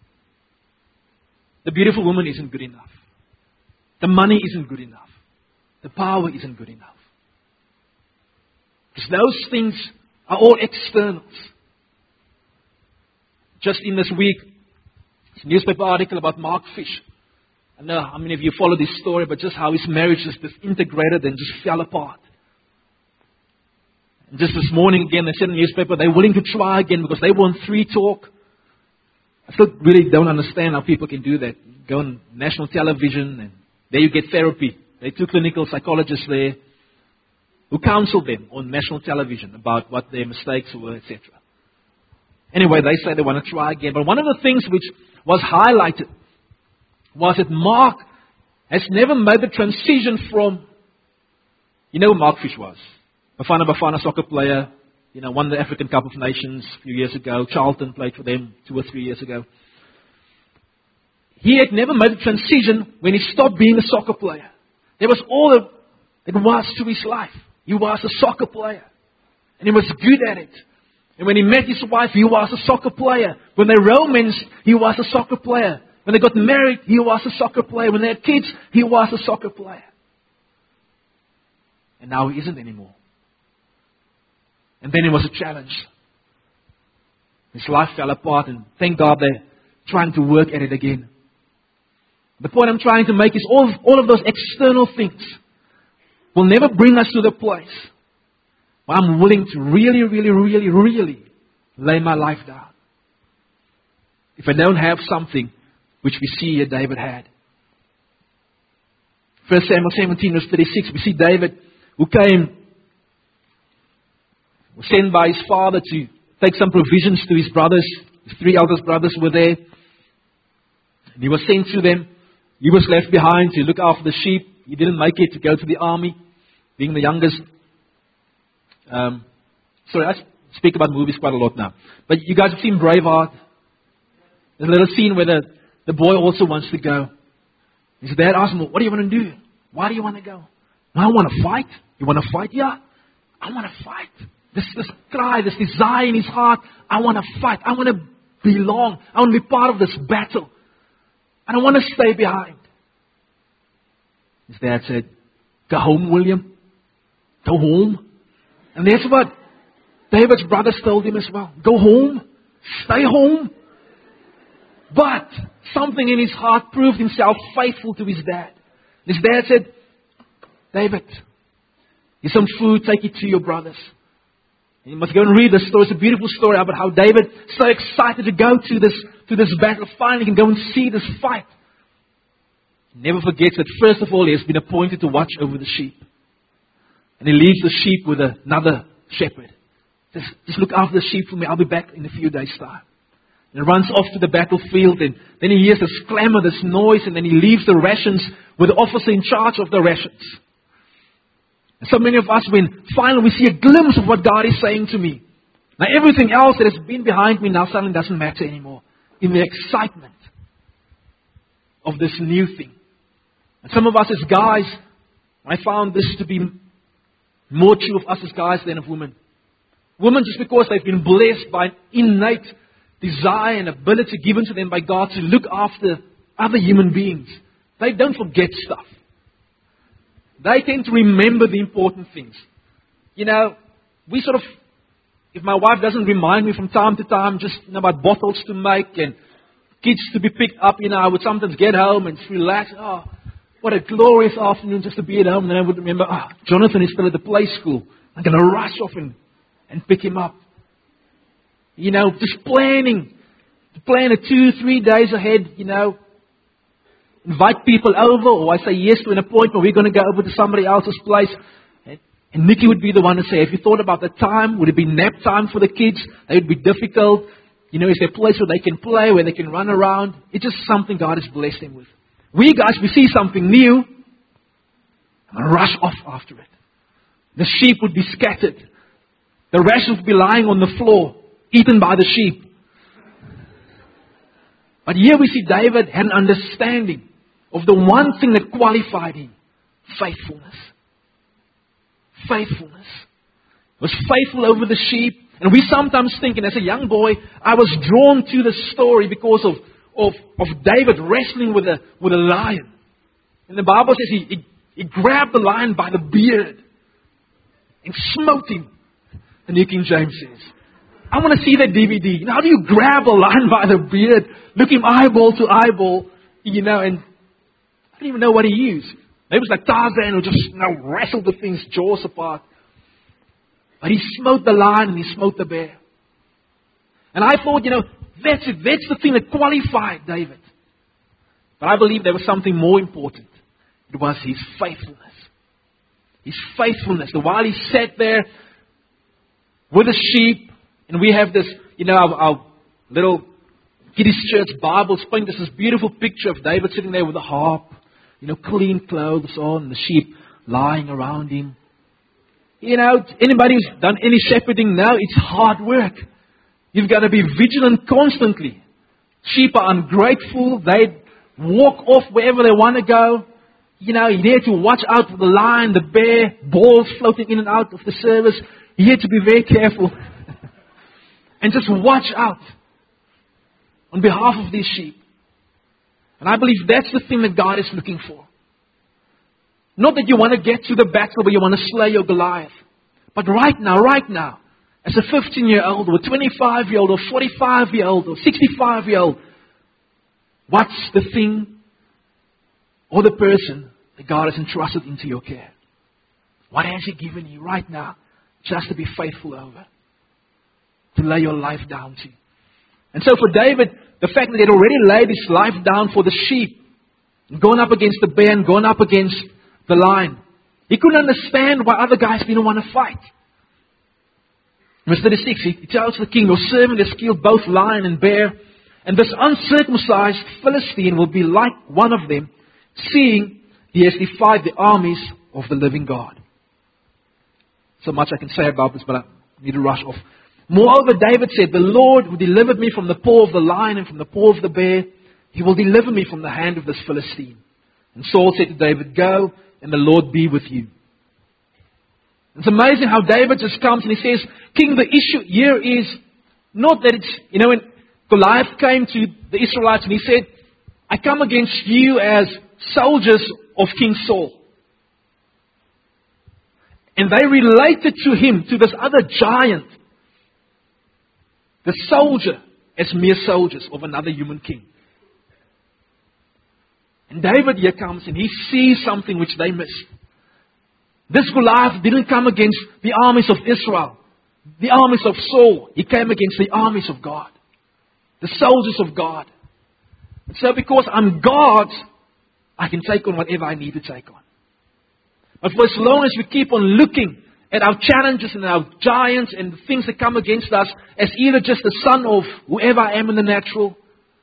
the beautiful woman isn't good enough. The money isn't good enough. The power isn't good enough. Because those things are all externals. Just in this week, a newspaper article about Mark Fish. I don't know how many of you follow this story, but just how his marriage just disintegrated and just fell apart. And just this morning again, they said in the newspaper they're willing to try again because they want free talk. I still really don't understand how people can do that. Go on national television and there you get therapy. There are two clinical psychologists there who counsel them on national television about what their mistakes were, et cetera. Anyway, they say they want to try again. But one of the things which was highlighted was that Mark has never made the transition from, you know who Mark Fish was? Bafana Bafana soccer player, you know, won the African Cup of Nations a few years ago. Charlton played for them two or three years ago. He had never made the transition when he stopped being a soccer player. There was all that it was to his life. He was a soccer player. And he was good at it. And when he met his wife, he was a soccer player. When they romanced, he was a soccer player. When they got married, he was a soccer player. When they had kids, he was a soccer player. And now he isn't anymore. And then it was a challenge. His life fell apart, and thank God they're trying to work at it again. The point I'm trying to make is all of, all of those external things will never bring us to the place where I'm willing to really, really, really, really lay my life down. If I don't have something which we see here David had. First Samuel seventeen verse thirty-six, we see David who came, was sent by his father to take some provisions to his brothers. His three eldest brothers were there. And he was sent to them. He was left behind to look after the sheep. He didn't make it to go to the army, being the youngest. Um, sorry, I speak about movies quite a lot now. But you guys have seen Braveheart. There's a little scene where the, the boy also wants to go. His dad asks him, what do you want to do? Why do you want to go? I want to fight. You want to fight? Yeah. I want to fight. This, this cry, this desire in his heart. I want to fight. I want to belong. I want to be part of this battle. I don't want to stay behind. His dad said, go home, William. Go home. And that's what David's brothers told him as well. Go home. Stay home. But something in his heart proved himself faithful to his dad. His dad said, David, here's some food. Take it to your brothers. And you must go and read this story. It's a beautiful story about how David, so excited to go to this, to this battle, finally can go and see this fight. He never forgets that first of all, he has been appointed to watch over the sheep. And he leaves the sheep with another shepherd. Just, just look after the sheep for me. I'll be back in a few days' time. And he runs off to the battlefield, and then he hears this clamor, this noise, and then he leaves the rations with the officer in charge of the rations. And so many of us, when finally we see a glimpse of what God is saying to me, now everything else that has been behind me now suddenly doesn't matter anymore. In the excitement of this new thing. And some of us as guys, I found this to be more true of us as guys than of women. Women, just because they've been blessed by an innate desire and ability given to them by God to look after other human beings, they don't forget stuff. They tend to remember the important things. You know, we sort of, if my wife doesn't remind me from time to time just you know, about bottles to make and kids to be picked up, you know, I would sometimes get home and just relax. Oh, what a glorious afternoon just to be at home. And then I would remember, oh, Jonathan is still at the play school. I'm going to rush off and, and pick him up. You know, just planning. Plan it two, three days ahead, you know. Invite people over, or I say yes to an appointment. We're going to go over to somebody else's place. And, and Nikki would be the one to say, have you thought about the time? Would it be nap time for the kids? That would be difficult. You know, is there a place where they can play, where they can run around? It's just something God has blessed them with. We guys, we see something new, and rush off after it. The sheep would be scattered. The rations would be lying on the floor, eaten by the sheep. But here we see David had an understanding of the one thing that qualified him. Faithfulness. Faithfulness. He was faithful over the sheep. And we sometimes think, and as a young boy, I was drawn to the story because of, of, of David wrestling with a, with a lion. And the Bible says he, he, he grabbed the lion by the beard and smote him. The New King James says. I want to see that D V D. You know, how do you grab a lion by the beard, look him eyeball to eyeball, you know, and I don't even know what he used. Maybe it was like Tarzan who just you know, wrestled the thing's jaws apart. But he smote the lion and he smote the bear. And I thought, you know, that's it. That's the thing that qualified David. But I believe there was something more important. It was his faithfulness. His faithfulness. The while he sat there with the sheep, and we have this, you know, our, our little Kiddies Church Bibles paint us this beautiful picture of David sitting there with a harp, you know, clean clothes on, and the sheep lying around him. You know, anybody who's done any shepherding now, it's hard work. You've got to be vigilant constantly. Sheep are ungrateful. They walk off wherever they want to go. You know, you need to watch out for the lion, the bear, balls floating in and out of the service. You need to be very careful. And just watch out on behalf of these sheep. And I believe that's the thing that God is looking for. Not that you want to get to the battle where you want to slay your Goliath. But right now, right now, as a fifteen-year-old or twenty-five-year-old or forty-five-year-old or sixty-five-year-old, what's the thing or the person that God has entrusted into your care? What has He given you right now just to be faithful over? To lay your life down to. And so for David, the fact that he had already laid his life down for the sheep, gone up against the bear and gone up against the lion, he couldn't understand why other guys didn't want to fight. Verse thirty-six, he tells the king, your servant has killed both lion and bear, and this uncircumcised Philistine will be like one of them, seeing he has defied the armies of the living God. So much I can say about this, but I need to rush off. Moreover, David said, the Lord who delivered me from the paw of the lion and from the paw of the bear, He will deliver me from the hand of this Philistine. And Saul said to David, go, and the Lord be with you. It's amazing how David just comes and he says, King, the issue here is not that it's, you know, when Goliath came to the Israelites and he said, I come against you as soldiers of King Saul. And they related to him, to this other giant, the soldier, as mere soldiers of another human king. And David here comes and he sees something which they missed. This Goliath didn't come against the armies of Israel, the armies of Saul. He came against the armies of God, the soldiers of God. And so because I'm God, I can take on whatever I need to take on. But for as long as we keep on looking at our challenges and our giants and the things that come against us as either just the son of whoever I am in the natural,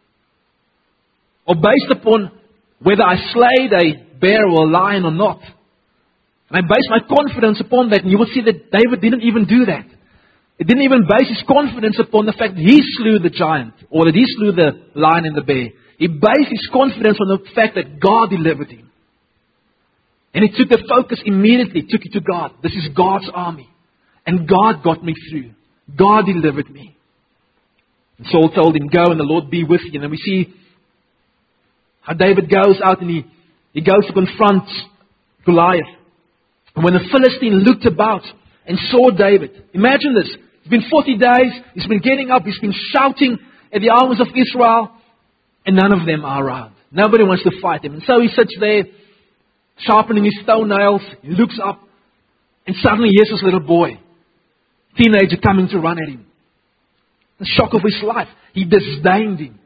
or based upon whether I slayed a bear or a lion or not, and I base my confidence upon that, and you will see that David didn't even do that. He didn't even base his confidence upon the fact that he slew the giant, or that he slew the lion and the bear. He based his confidence on the fact that God delivered him. And he took the focus immediately, took it to God. This is God's army. And God got me through. God delivered me. And Saul told him, go and the Lord be with you. And then we see how David goes out and he, he goes to confront Goliath. And when the Philistine looked about and saw David, imagine this. It's been forty days. He's been getting up. He's been shouting at the armies of Israel. And none of them are around. Nobody wants to fight him. And so he sits there, sharpening his toenails. He looks up. And suddenly here's this little boy, teenager, coming to run at him. The shock of his life. He disdained him.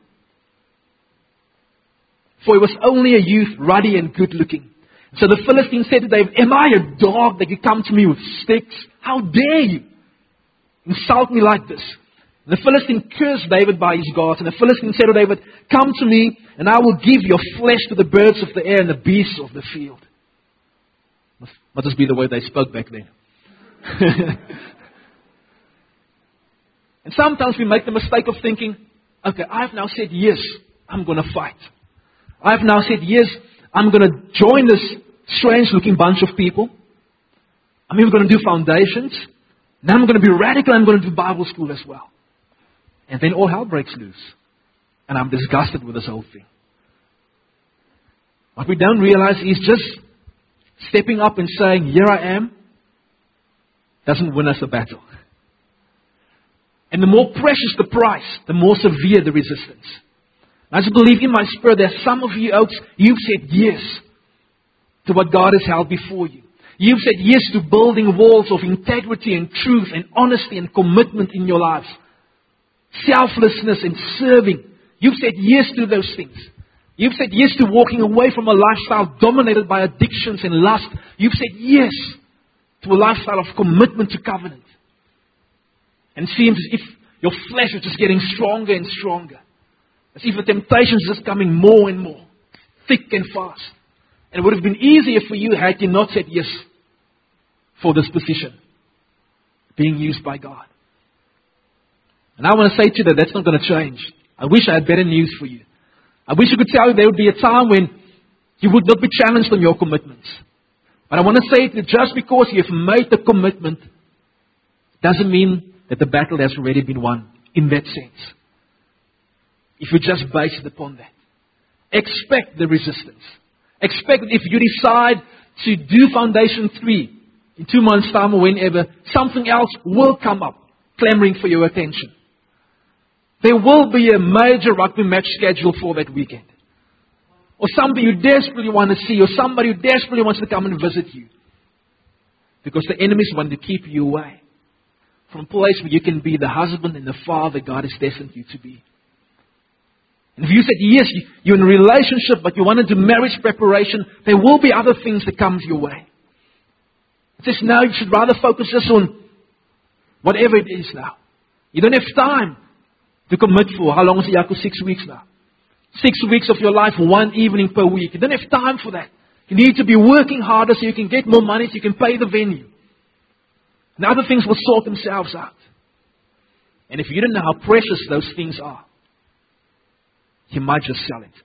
For he was only a youth, ruddy and good looking. So the Philistine said to David, am I a dog that you come to me with sticks? How dare you insult me like this? The Philistine cursed David by his gods. And the Philistine said to David, come to me and I will give your flesh to the birds of the air and the beasts of the field. Must, must just be the way they spoke back then. And sometimes we make the mistake of thinking, okay, I've now said yes, I'm going to fight. I've now said yes, I'm going to join this strange looking bunch of people. I'm even going to do foundations. Now I'm going to be radical. I'm going to do Bible school as well. And then all hell breaks loose. And I'm disgusted with this whole thing. What we don't realize is just stepping up and saying, here I am, doesn't win us a battle. And the more precious the price, the more severe the resistance. I just believe in my spirit that some of you oaks, you've said yes to what God has held before you. You've said yes to building walls of integrity and truth and honesty and commitment in your lives. Selflessness and serving. You've said yes to those things. You've said yes to walking away from a lifestyle dominated by addictions and lust. You've said yes to a lifestyle of commitment to covenant. And it seems as if your flesh is just getting stronger and stronger. As if the temptation is just coming more and more. Thick and fast. And it would have been easier for you had you not said yes for this position. Being used by God. And I want to say to you that that's not going to change. I wish I had better news for you. I wish I could tell you there would be a time when you would not be challenged on your commitments. But I want to say to you, just because you have made the commitment doesn't mean that the battle has already been won in that sense. If we just base it upon that. expect the resistance. Expect if you decide to do foundation three in two months' time or whenever, something else will come up, clamoring for your attention. There will be a major rugby match scheduled for that weekend. Or somebody you desperately want to see, or somebody who desperately wants to come and visit you. Because the enemies want to keep you away from a place where you can be the husband and the father God has destined you to be. And if you said, yes, you're in a relationship, but you want to do marriage preparation, there will be other things that come your way. It says now you should rather focus just on whatever it is now. You don't have time to commit for, how long is it, Jaco? Six weeks now. Six weeks of your life, one evening per week. You don't have time for that. You need to be working harder so you can get more money, so you can pay the venue. And other things will sort themselves out. And if you don't know how precious those things are, you might just sell it.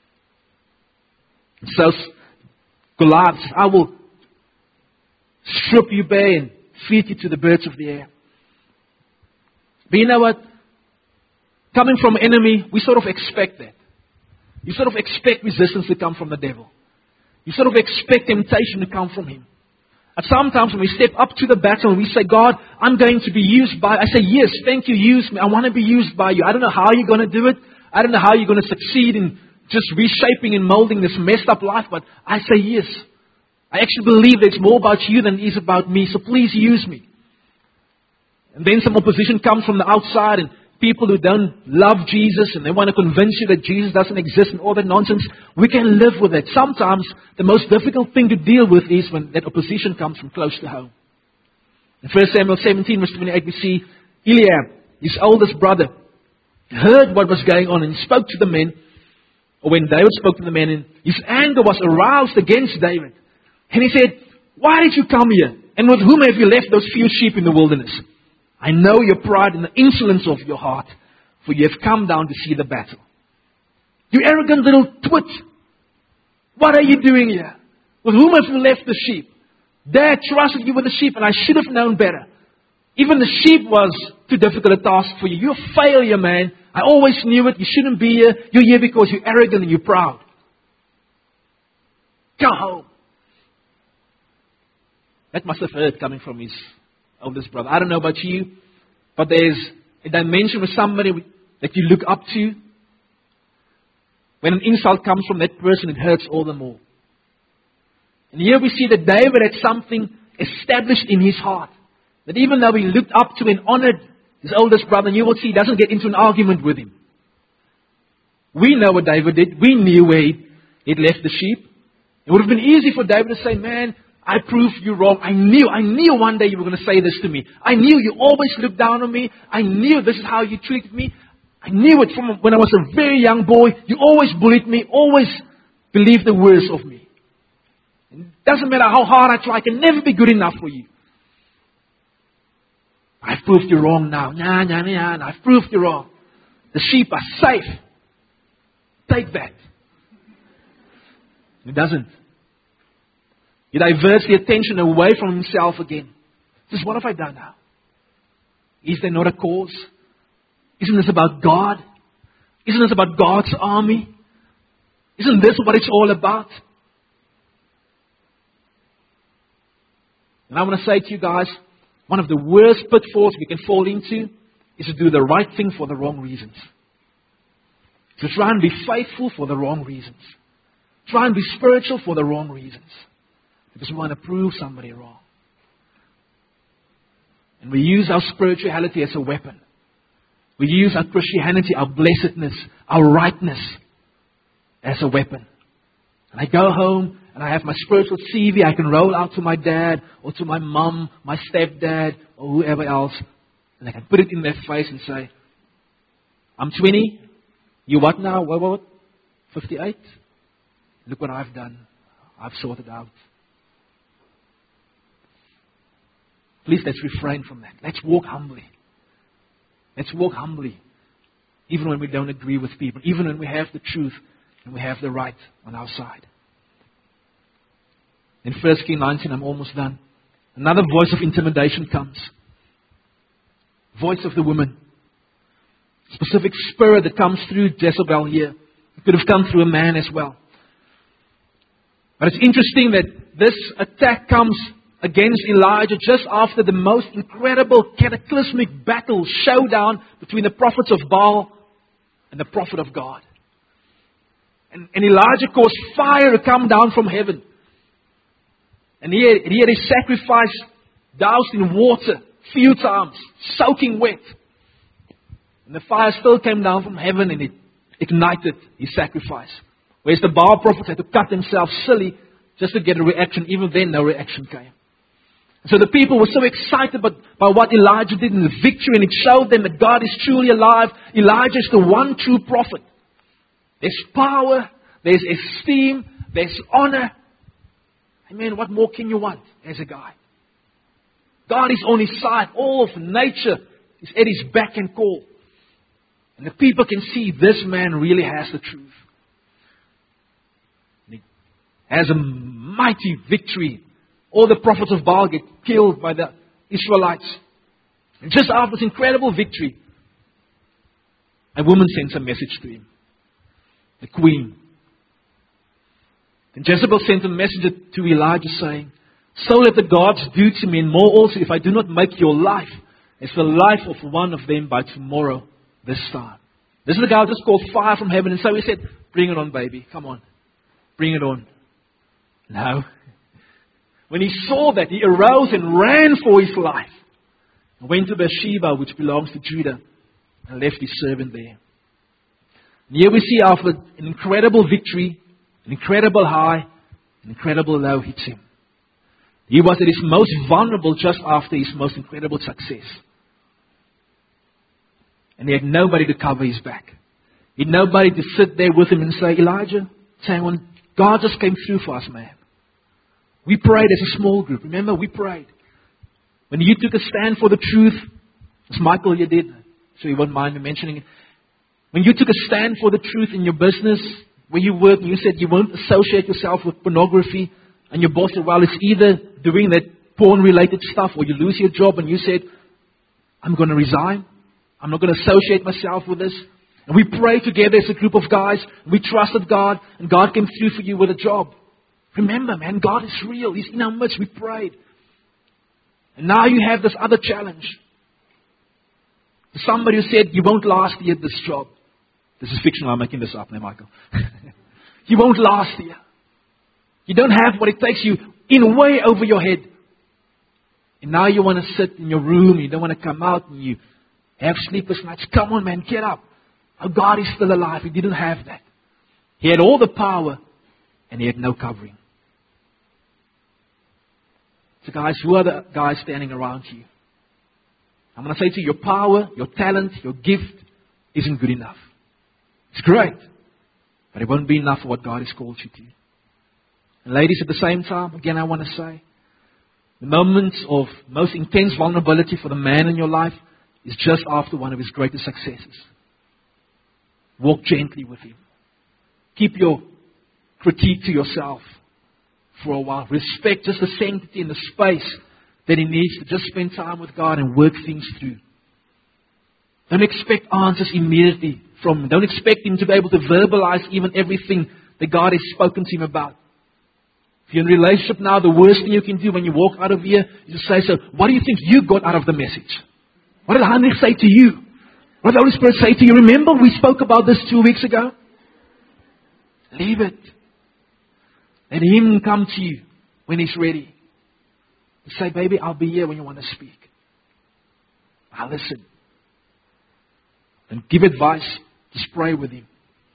So Goliath says, I will strip you bare and feed you to the birds of the air. But you know what? Coming from an enemy, we sort of expect that. You sort of expect resistance to come from the devil. You sort of expect temptation to come from him. And sometimes when we step up to the battle and we say, God, I'm going to be used by, I say, yes, thank you, use me. I want to be used by you. I don't know how you're going to do it. I don't know how you're going to succeed in just reshaping and molding this messed up life, but I say yes. I actually believe that it's more about you than it is about me, so please use me. And then some opposition comes from the outside and people who don't love Jesus and they want to convince you that Jesus doesn't exist and all that nonsense. We can live with it. Sometimes the most difficult thing to deal with is when that opposition comes from close to home. In First Samuel seventeen, verse twenty-eight, we see Eliab, his oldest brother, heard what was going on and spoke to the men, or when David spoke to the men, and his anger was aroused against David. And he said, why did you come here? And with whom have you left those few sheep in the wilderness? I know your pride and the insolence of your heart, for you have come down to see the battle. You arrogant little twit! What are you doing here? With whom have you left the sheep? Dad trusted you with the sheep, and I should have known better. Even the sheep was too difficult a task for you. You're a failure, man. I always knew it. You shouldn't be here. You're here because you're arrogant and you're proud. Go home. That must have heard coming from his oldest brother. I don't know about you, but there's a dimension with somebody that you look up to. When an insult comes from that person, it hurts all the more. And here we see that David had something established in his heart. That even though he looked up to and honored his oldest brother, and you will see he doesn't get into an argument with him. We know what David did. We knew where he'd, he'd left the sheep. It would have been easy for David to say, man, I proved you wrong. I knew, I knew one day you were going to say this to me. I knew you always looked down on me. I knew this is how you treated me. I knew it from when I was a very young boy. You always bullied me, always believed the worst of me. It doesn't matter how hard I try, I can never be good enough for you. I've proved you wrong now. Nah, nah, nah, nah. I've proved you wrong. The sheep are safe. Take that. It doesn't. He diverts the attention away from himself again. Says, what have I done now? Is there not a cause? Isn't this about God? Isn't this about God's army? Isn't this what it's all about? And I want to say to you guys, one of the worst pitfalls we can fall into is to do the right thing for the wrong reasons. To try and be faithful for the wrong reasons. Try and be spiritual for the wrong reasons. Because we want to prove somebody wrong. And we use our spirituality as a weapon. We use our Christianity, our blessedness, our rightness as a weapon. And I go home and I have my spiritual C V I can roll out to my dad or to my mum, my stepdad or whoever else. And I can put it in their face and say, I'm twenty. You what now? What, what? fifty-eight? Look what I've done. I've sorted out. Please, let's refrain from that. Let's walk humbly. Let's walk humbly. Even when we don't agree with people. Even when we have the truth and we have the right on our side. In First Kings nineteen, I'm almost done. Another voice of intimidation comes. Voice of the woman. Specific spirit that comes through Jezebel here It could have come through a man as well. But it's interesting that this attack comes against Elijah just after the most incredible cataclysmic battle, showdown between the prophets of Baal and the prophet of God. And, and Elijah caused fire to come down from heaven. And he had, he had his sacrifice doused in water a few times, soaking wet. And the fire still came down from heaven and it ignited his sacrifice. Whereas the Baal prophets had to cut themselves silly just to get a reaction. Even then, no reaction came. So the people were so excited by, by what Elijah did in the victory, and it showed them that God is truly alive. Elijah is the one true prophet. There's power, there's esteem, there's honor. Amen. What more can you want as a guy? God is on his side. All of nature is at his beck and call. And the people can see this man really has the truth. And he has a mighty victory. All the prophets of Baal get killed by the Israelites. And just after this incredible victory, a woman sends a message to him. The queen. Then Jezebel sent a messenger to Elijah saying, "So let the gods do to me and more also if I do not make your life as the life of one of them by tomorrow this time." This is the guy who just called fire from heaven. And so he said, "Bring it on, baby. Come on. Bring it on." No. When he saw that, he arose and ran for his life. And went to Beersheba, which belongs to Judah, and left his servant there. And here we see after an incredible victory, an incredible high, an incredible low hits him. He was at his most vulnerable just after his most incredible success. And he had nobody to cover his back. He had nobody to sit there with him and say, "Elijah, saying, well, God just came through for us, man. We prayed as a small group. Remember, we prayed. When you took a stand for the truth, as Michael here did, so you won't mind me mentioning it. When you took a stand for the truth in your business, where you work, and you said you won't associate yourself with pornography, and your boss said, well, it's either doing that porn-related stuff or you lose your job, and you said, I'm going to resign. I'm not going to associate myself with this. And we prayed together as a group of guys. And we trusted God, and God came through for you with a job. Remember, man, God is real. He's in our midst. We prayed. And now you have this other challenge. Somebody who said, you won't last here at this job. This is fictional. I'm making this up now, Michael. You won't last here. You don't have what it takes. You in way over your head. And now you want to sit in your room. You don't want to come out. And you have sleepless nights. Come on, man, get up. Oh, God is still alive. He didn't have that. He had all the power. And he had no covering. So guys, who are the guys standing around you? I'm going to say to you, your power, your talent, your gift isn't good enough. It's great. But it won't be enough for what God has called you to. And ladies, at the same time, again, I want to say, the moments of most intense vulnerability for the man in your life is just after one of his greatest successes. Walk gently with him. Keep your critique to yourself for a while. Respect just the sanctity and the space that he needs to just spend time with God and work things through. Don't expect answers immediately from him. Don't expect him to be able to verbalize even everything that God has spoken to him about. If you're in a relationship now, the worst thing you can do when you walk out of here is to say, so what do you think you got out of the message? What did Heinrich say to you? What did the Holy Spirit say to you? Remember we spoke about this two weeks ago? Leave it. Let him come to you when he's ready. Say, baby, I'll be here when you want to speak. I'll listen. And give advice. Just pray with him.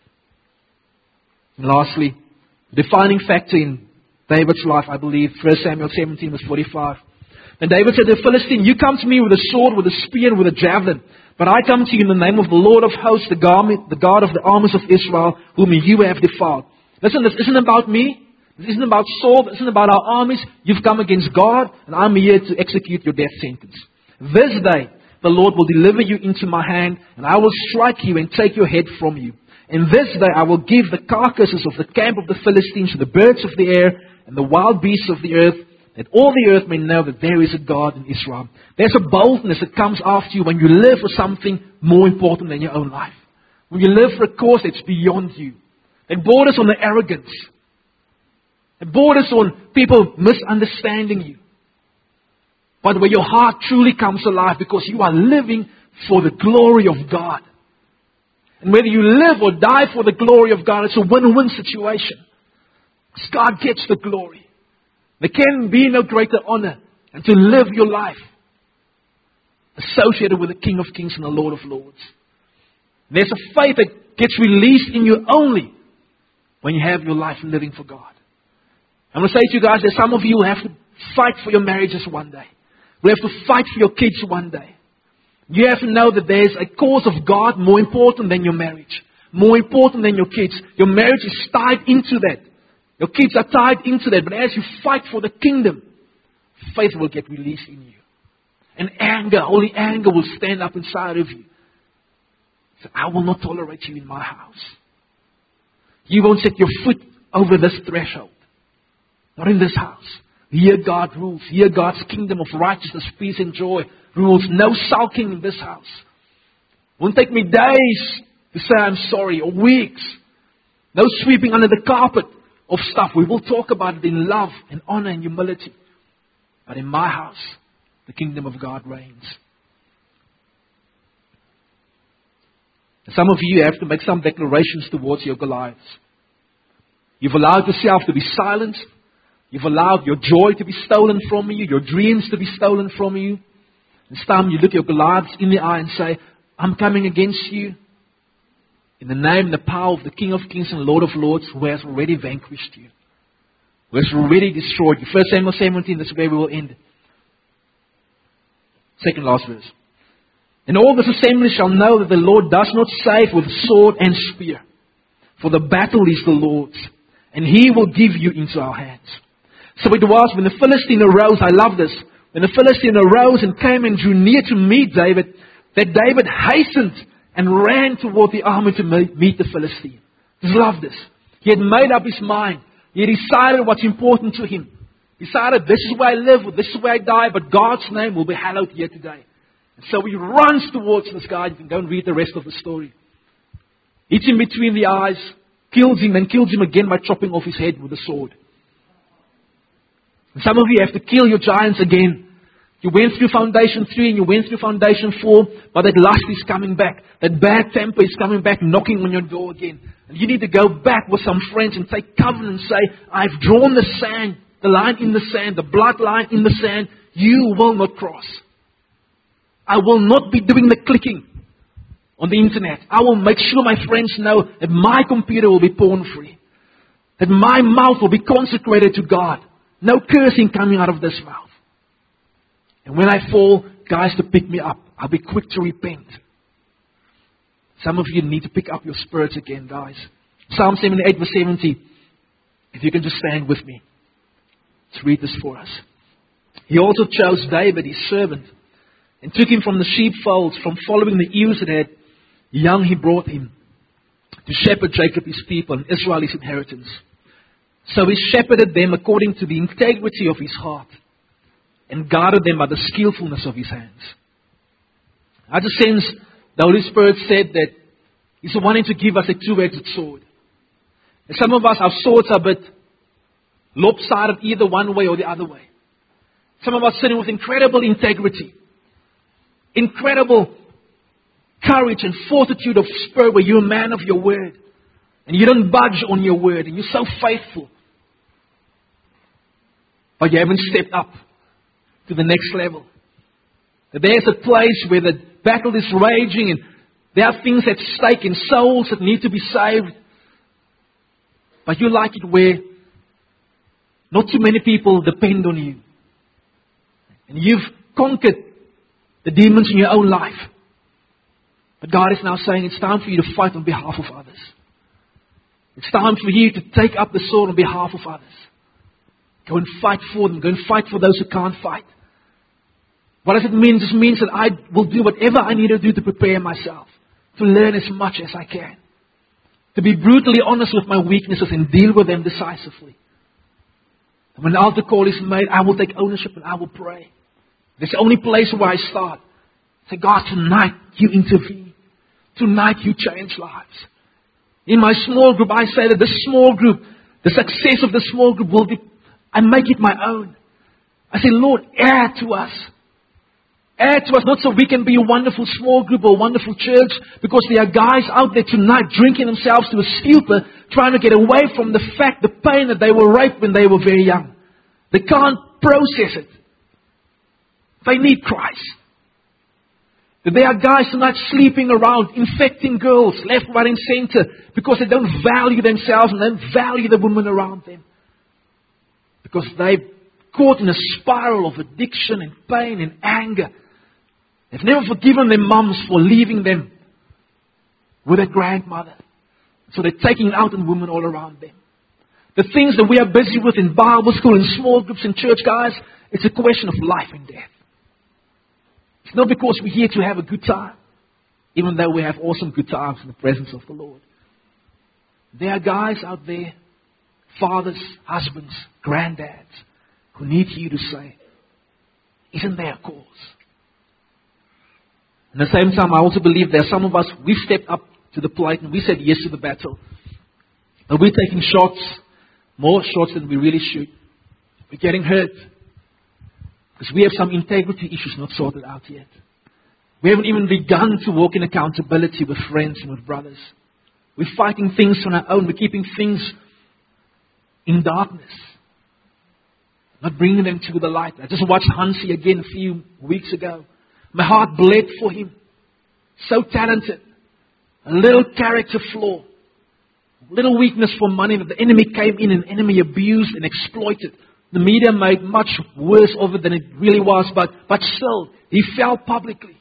And lastly, the defining factor in David's life, I believe, First Samuel seventeen verse forty-five. Then David said to the Philistine, you come to me with a sword, with a spear, and with a javelin. But I come to you in the name of the Lord of hosts, the God, the God of the armies of Israel, whom you have defiled. Listen, this isn't about me. This isn't about Saul. This isn't about our armies. You've come against God, and I'm here to execute your death sentence. This day, the Lord will deliver you into my hand, and I will strike you and take your head from you. And this day I will give the carcasses of the camp of the Philistines to the birds of the air and the wild beasts of the earth, that all the earth may know that there is a God in Israel. There's a boldness that comes after you when you live for something more important than your own life. When you live for a cause that's beyond you. It borders on the arrogance. It borders on people misunderstanding you. But where your heart truly comes alive because you are living for the glory of God. And whether you live or die for the glory of God, it's a win-win situation. Because God gets the glory. There can be no greater honor than to live your life associated with the King of Kings and the Lord of Lords. There's a faith that gets released in you only when you have your life living for God. I'm going to say to you guys, there's some of you who have to fight for your marriages one day. We have to fight for your kids one day. You have to know that there's a cause of God more important than your marriage. More important than your kids. Your marriage is tied into that. Your kids are tied into that. But as you fight for the kingdom, faith will get released in you. And anger, holy anger will stand up inside of you. So I will not tolerate you in my house. You won't set your foot over this threshold. Not in this house. Here God rules. Here God's kingdom of righteousness, peace and joy rules. No sulking in this house. It won't take me days to say I'm sorry, or weeks. No sweeping under the carpet of stuff. We will talk about it in love and honor and humility. But in my house, the kingdom of God reigns. Some of you have to make some declarations towards your Goliaths. You've allowed yourself to be silenced. You've allowed your joy to be stolen from you, your dreams to be stolen from you. It's time you look your Goliaths in the eye and say, I'm coming against you in the name and the power of the King of Kings and Lord of Lords, who has already vanquished you, who has already destroyed you. First Samuel seventeen, this is where we will end. Second last verse. And all this assembly shall know that the Lord does not save with sword and spear, for the battle is the Lord's, and He will give you into our hands. So it was when the Philistine arose, I love this, when the Philistine arose and came and drew near to meet David, that David hastened and ran toward the army to meet the Philistine. Just love this. He had made up his mind. He had decided what's important to him. He decided, this is where I live, this is where I die, but God's name will be hallowed here today. And so he runs towards this guy. You can go and read the rest of the story. Hits him between the eyes, kills him, and kills him again by chopping off his head with a sword. And some of you have to kill your giants again. You went through foundation three and you went through foundation four, but that lust is coming back. That bad temper is coming back, knocking on your door again. And you need to go back with some friends and take covenant and say, I've drawn the sand, the line in the sand, the blood line in the sand. You will not cross. I will not be doing the clicking on the internet. I will make sure my friends know that my computer will be porn free. That my mouth will be consecrated to God. No cursing coming out of this mouth. And when I fall, guys to pick me up. I'll be quick to repent. Some of you need to pick up your spirits again, guys. Psalm seventy-eight verse seventy. If you can just stand with me. Let's read this for us. He also chose David, his servant, and took him from the sheepfolds, from following the ewes that had young he brought him, to shepherd Jacob his people and Israel his inheritance. So he shepherded them according to the integrity of his heart, and guarded them by the skillfulness of his hands. I just sense the Holy Spirit said that He's wanting to give us a two-edged sword. And some of us, our swords are a bit lopsided either one way or the other way. Some of us sitting with incredible integrity, incredible courage and fortitude of spirit, where you're a man of your word. And you don't budge on your word. And you're so faithful. But you haven't stepped up to the next level. That there's a place where the battle is raging and there are things at stake and souls that need to be saved. But you like it where not too many people depend on you. And you've conquered the demons in your own life. But God is now saying it's time for you to fight on behalf of others. It's time for you to take up the sword on behalf of others. Go and fight for them. Go and fight for those who can't fight. What does it mean? It just means that I will do whatever I need to do to prepare myself. To learn as much as I can. To be brutally honest with my weaknesses and deal with them decisively. And when the altar call is made, I will take ownership and I will pray. That's the only place where I start. Say, God, tonight you intervene. Tonight you change lives. In my small group, I say that this small group, the success of the small group will be, I make it my own. I say, Lord, add to us. Add to us, not so we can be a wonderful small group or a wonderful church, because there are guys out there tonight drinking themselves to a stupor, trying to get away from the fact, the pain that they were raped when they were very young. They can't process it. They need Christ. There are guys tonight sleeping around, infecting girls left, right and center, because they don't value themselves and they don't value the women around them. Because they've caught in a spiral of addiction and pain and anger. They've never forgiven their mums for leaving them with their grandmother. So they're taking it out on women all around them. The things that we are busy with in Bible school, in small groups, in church, guys, it's a question of life and death. It's not because we're here to have a good time, even though we have awesome good times in the presence of the Lord. There are guys out there, fathers, husbands, granddads, who need you to say, isn't there a cause? At the same time, I also believe there are some of us, we've stepped up to the plate and we said yes to the battle. But we're taking shots, more shots than we really should. We're getting hurt. Because we have some integrity issues not sorted out yet. We haven't even begun to walk in accountability with friends and with brothers. We're fighting things on our own. We're keeping things in darkness. Not bringing them to the light. I just watched Hansi again a few weeks ago. My heart bled for him. So talented. A little character flaw. A little weakness for money that the enemy came in and the enemy abused and exploited. The media made much worse of it than it really was, but, but still, he fell publicly.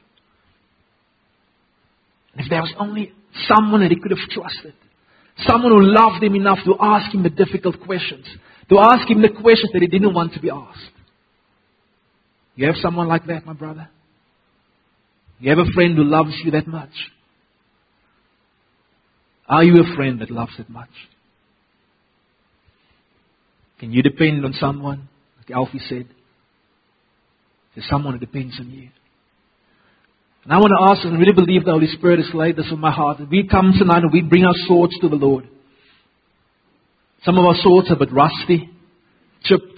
And if there was only someone that he could have trusted, someone who loved him enough to ask him the difficult questions, to ask him the questions that he didn't want to be asked. You have someone like that, my brother? You have a friend who loves you that much? Are you a friend that loves that much? Can you depend on someone? Like Alfie said. There's someone who depends on you. And I want to ask, and I really believe the Holy Spirit has laid this on my heart, that we come tonight and we bring our swords to the Lord. Some of our swords are a bit rusty, chipped.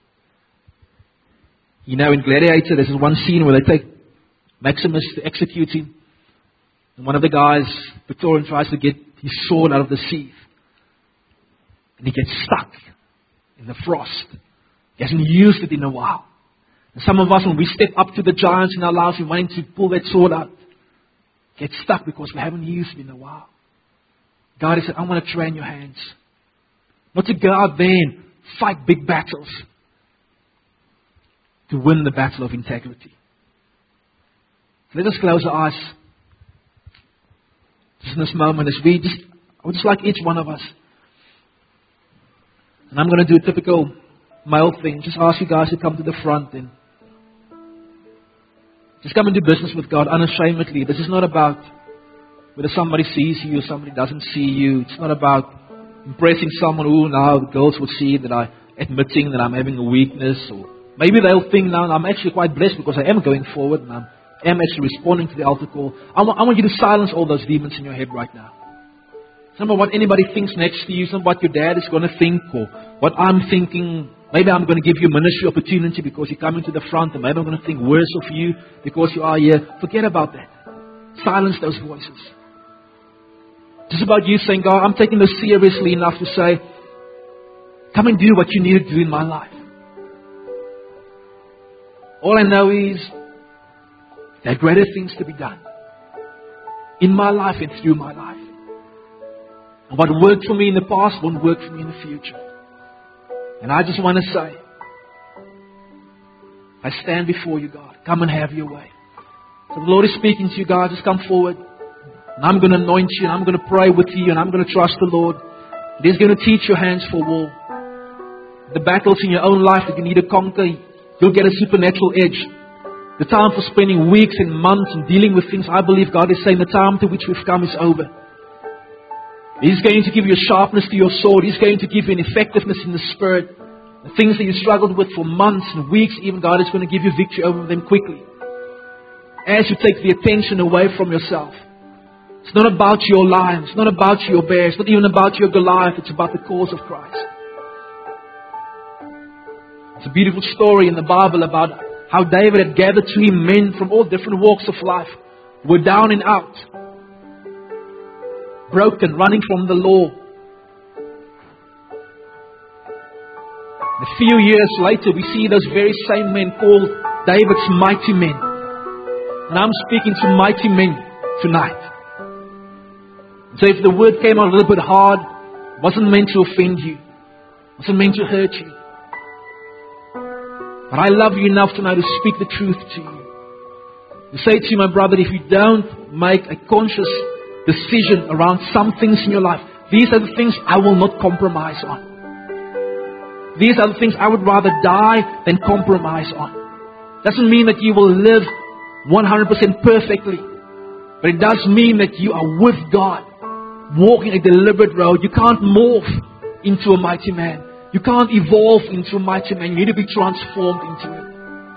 You know, in Gladiator, there's one scene where they take Maximus to execute him. And one of the guys, Victorian, tries to get his sword out of the sheath. And he gets stuck in the frost. He hasn't used it in a while. And some of us, when we step up to the giants in our lives, we're wanting to pull that sword out, get stuck because we haven't used it in a while. God has said, I want to train your hands. Not to go out there and fight big battles. To win the battle of integrity. So let us close our eyes. Just in this moment, as we just, I would just like each one of us. And I'm going to do a typical male thing. Just ask you guys to come to the front and just come and do business with God unashamedly. This is not about whether somebody sees you or somebody doesn't see you. It's not about impressing someone who now the girls will see that I'm admitting that I'm having a weakness. Or maybe they'll think now I'm actually quite blessed because I am going forward and I am actually responding to the altar call. I want, I want you to silence all those demons in your head right now. It's not about what anybody thinks next to you. It's not what your dad is going to think or what I'm thinking. Maybe I'm going to give you a ministry opportunity because you're coming to the front, and maybe I'm going to think worse of you because you are here. Forget about that. Silence those voices. It's about you saying, God, I'm taking this seriously enough to say, come and do what you need to do in my life. All I know is there are greater things to be done in my life and through my life. And what worked for me in the past won't work for me in the future. And I just want to say, I stand before you, God. Come and have your way. So the Lord is speaking to you, God. Just come forward. And I'm going to anoint you. And I'm going to pray with you. And I'm going to trust the Lord. And He's going to teach your hands for war. The battles in your own life that you need to conquer, you'll get a supernatural edge. The time for spending weeks and months and dealing with things, I believe God is saying the time to which we've come is over. He's going to give you a sharpness to your sword. He's going to give you an effectiveness in the Spirit. The things that you struggled with for months and weeks, even God is going to give you victory over them quickly. As you take the attention away from yourself. It's not about your lion. It's not about your bear. It's not even about your Goliath. It's about the cause of Christ. It's a beautiful story in the Bible about how David had gathered to him men from all different walks of life, who were down and out, broken, running from the law. A few years later, we see those very same men called David's mighty men. And I'm speaking to mighty men tonight. So if the word came out a little bit hard, it wasn't meant to offend you. It wasn't meant to hurt you. But I love you enough tonight to speak the truth to you. To say to you, my brother, if you don't make a conscious decision around some things in your life, these are the things I will not compromise on. These are the things I would rather die than compromise on. Doesn't mean that you will live one hundred percent perfectly. But it does mean that you are with God, walking a deliberate road. You can't morph into a mighty man. You can't evolve into a mighty man. You need to be transformed into it.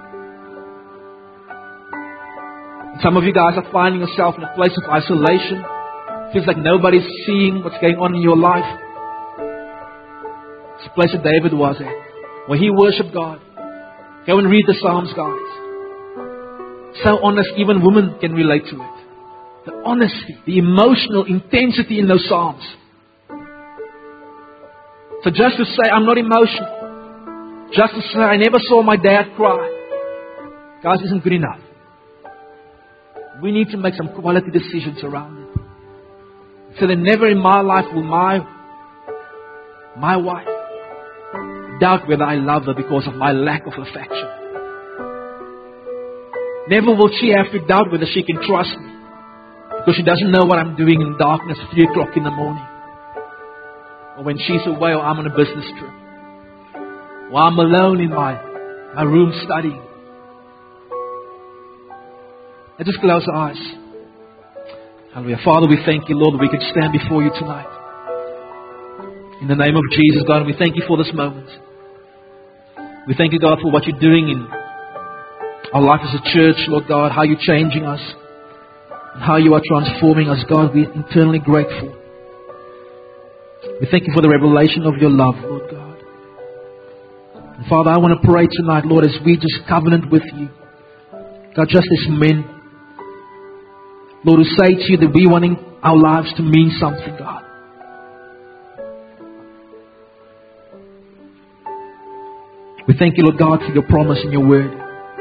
And some of you guys are finding yourself in a place of isolation. Feels like nobody's seeing what's going on in your life. It's the place that David was at, where he worshipped God. Go and read the Psalms, guys. So honest, even women can relate to it. The honesty, the emotional intensity in those Psalms. So just to say, I'm not emotional. Just to say, I never saw my dad cry. Guys, isn't good enough. We need to make some quality decisions around it. So that never in my life will my, my wife doubt whether I love her because of my lack of affection. Never will she have to doubt whether she can trust me, because she doesn't know what I'm doing in darkness at three o'clock in the morning. Or when she's away, or I'm on a business trip. Or I'm alone in my, my room studying. Let's just close our eyes. Hallelujah. Father, we thank you, Lord, that we could stand before you tonight. In the name of Jesus, God, we thank you for this moment. We thank you, God, for what you're doing in our life as a church, Lord God, how you're changing us, and how you are transforming us, God. We're eternally grateful. We thank you for the revelation of your love, Lord God. And Father, I want to pray tonight, Lord, as we just covenant with you. God, just as men, Lord, who say to you that we wanting our lives to mean something, God. We thank you, Lord God, for your promise and your word.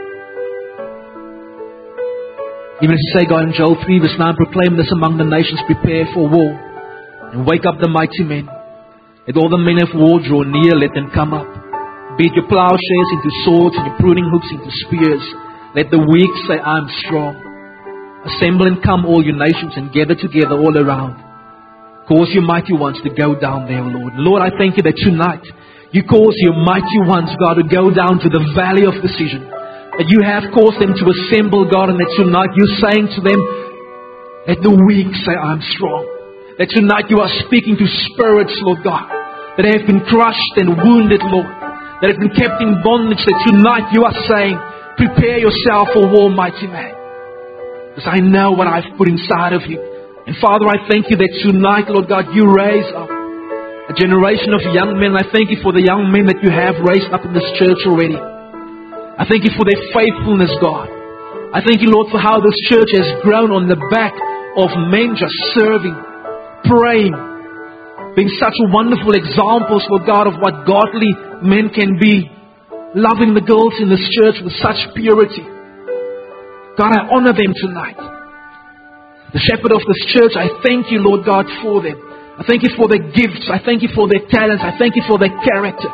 Even as you say, God, in Joel three verse nine, proclaim this among the nations, prepare for war, and wake up the mighty men. Let all the men of war draw near, let them come up. Beat your plowshares into swords and your pruning hooks into spears. Let the weak say, I am strong. Assemble and come, all your nations, and gather together all around. Cause your mighty ones to go down there, Lord. Lord, I thank you that tonight you cause your mighty ones, God, to go down to the valley of decision. That you have caused them to assemble, God, and that tonight you're saying to them, let the weak say, I'm strong. That tonight you are speaking to spirits, Lord God, that have been crushed and wounded, Lord, that have been kept in bondage, that tonight you are saying, prepare yourself for war, mighty man. Because I know what I've put inside of you. And Father, I thank you that tonight, Lord God, you raise up a generation of young men. I thank you for the young men that you have raised up in this church already. I thank you for their faithfulness, God. I thank you, Lord, for how this church has grown on the back of men just serving, praying, being such wonderful examples, Lord God, of what godly men can be, loving the girls in this church with such purity. God, I honor them tonight. The shepherd of this church, I thank you, Lord God, for them. I thank you for their gifts. I thank you for their talents. I thank you for their character.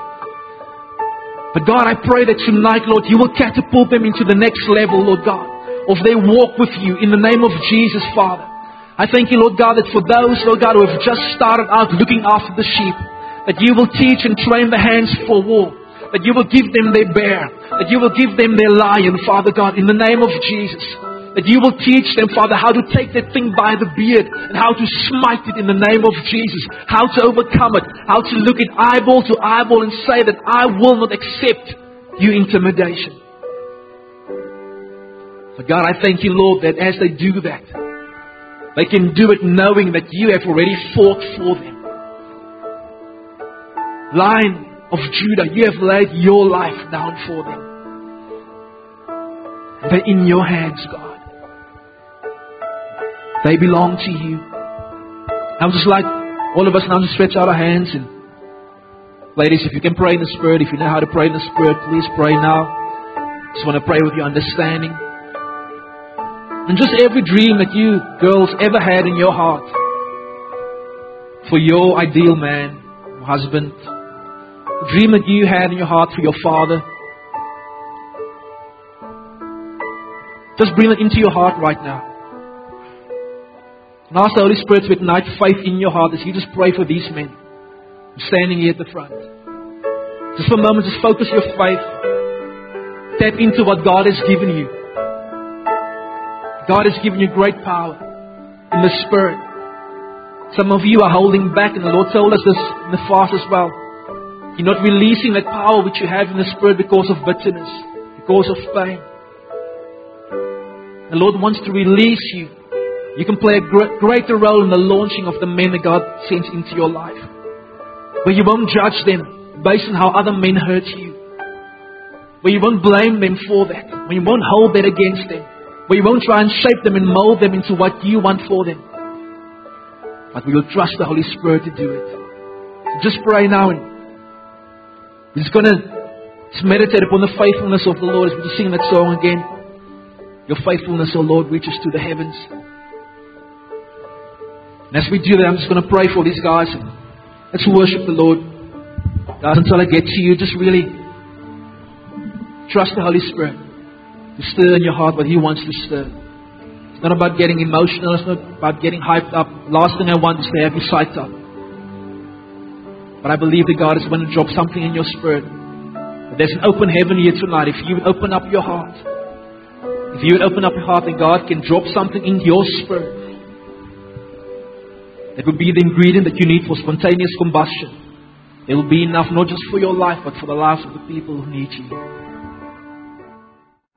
But God, I pray that tonight, Lord, you will catapult them into the next level, Lord God, of their walk with you in the name of Jesus, Father. I thank you, Lord God, that for those, Lord God, who have just started out looking after the sheep, that you will teach and train the hands for war, that you will give them their bear, that you will give them their lion, Father God, in the name of Jesus. That you will teach them, Father, how to take that thing by the beard and how to smite it in the name of Jesus. How to overcome it. How to look it eyeball to eyeball and say that I will not accept your intimidation. But God, I thank you, Lord, that as they do that, They can do it knowing that you have already fought for them. Lion of Judah, you have laid your life down for them. They're in your hands, God. They belong to you. I would just like all of us now to stretch out our hands. And ladies, if you can pray in the Spirit, if you know how to pray in the Spirit, please pray now. Just want to pray with your understanding. And just every dream that you girls ever had in your heart for your ideal man, your husband, the dream that you had in your heart for your father, just bring it into your heart right now. And ask the Holy Spirit to ignite faith in your heart as you just pray for these men standing here at the front. Just for a moment, just focus your faith. Tap into what God has given you. God has given you great power in the Spirit. Some of you are holding back, and the Lord told us this in the fast as well. You're not releasing that power which you have in the Spirit because of bitterness, because of pain. The Lord wants to release you. You can play a greater role in the launching of the men that God sends into your life. Where you won't judge them based on how other men hurt you. Where you won't blame them for that. Where you won't hold that against them. Where you won't try and shape them and mold them into what you want for them. But we will trust the Holy Spirit to do it. So just pray now. And we're just going to meditate upon the faithfulness of the Lord as we just sing that song again. Your faithfulness, O Lord, reaches to the heavens. And as we do that, I'm just going to pray for these guys. Let's worship the Lord. Guys, until I get to you, just really trust the Holy Spirit to stir in your heart what He wants to stir. It's not about getting emotional. It's not about getting hyped up. The last thing I want is to have you psyched up. But I believe that God is going to drop something in your spirit. That there's an open heaven here tonight. If you would open up your heart. If you would open up your heart, then God can drop something in your spirit. That would be the ingredient that you need for spontaneous combustion. It will be enough not just for your life, but for the lives of the people who need you.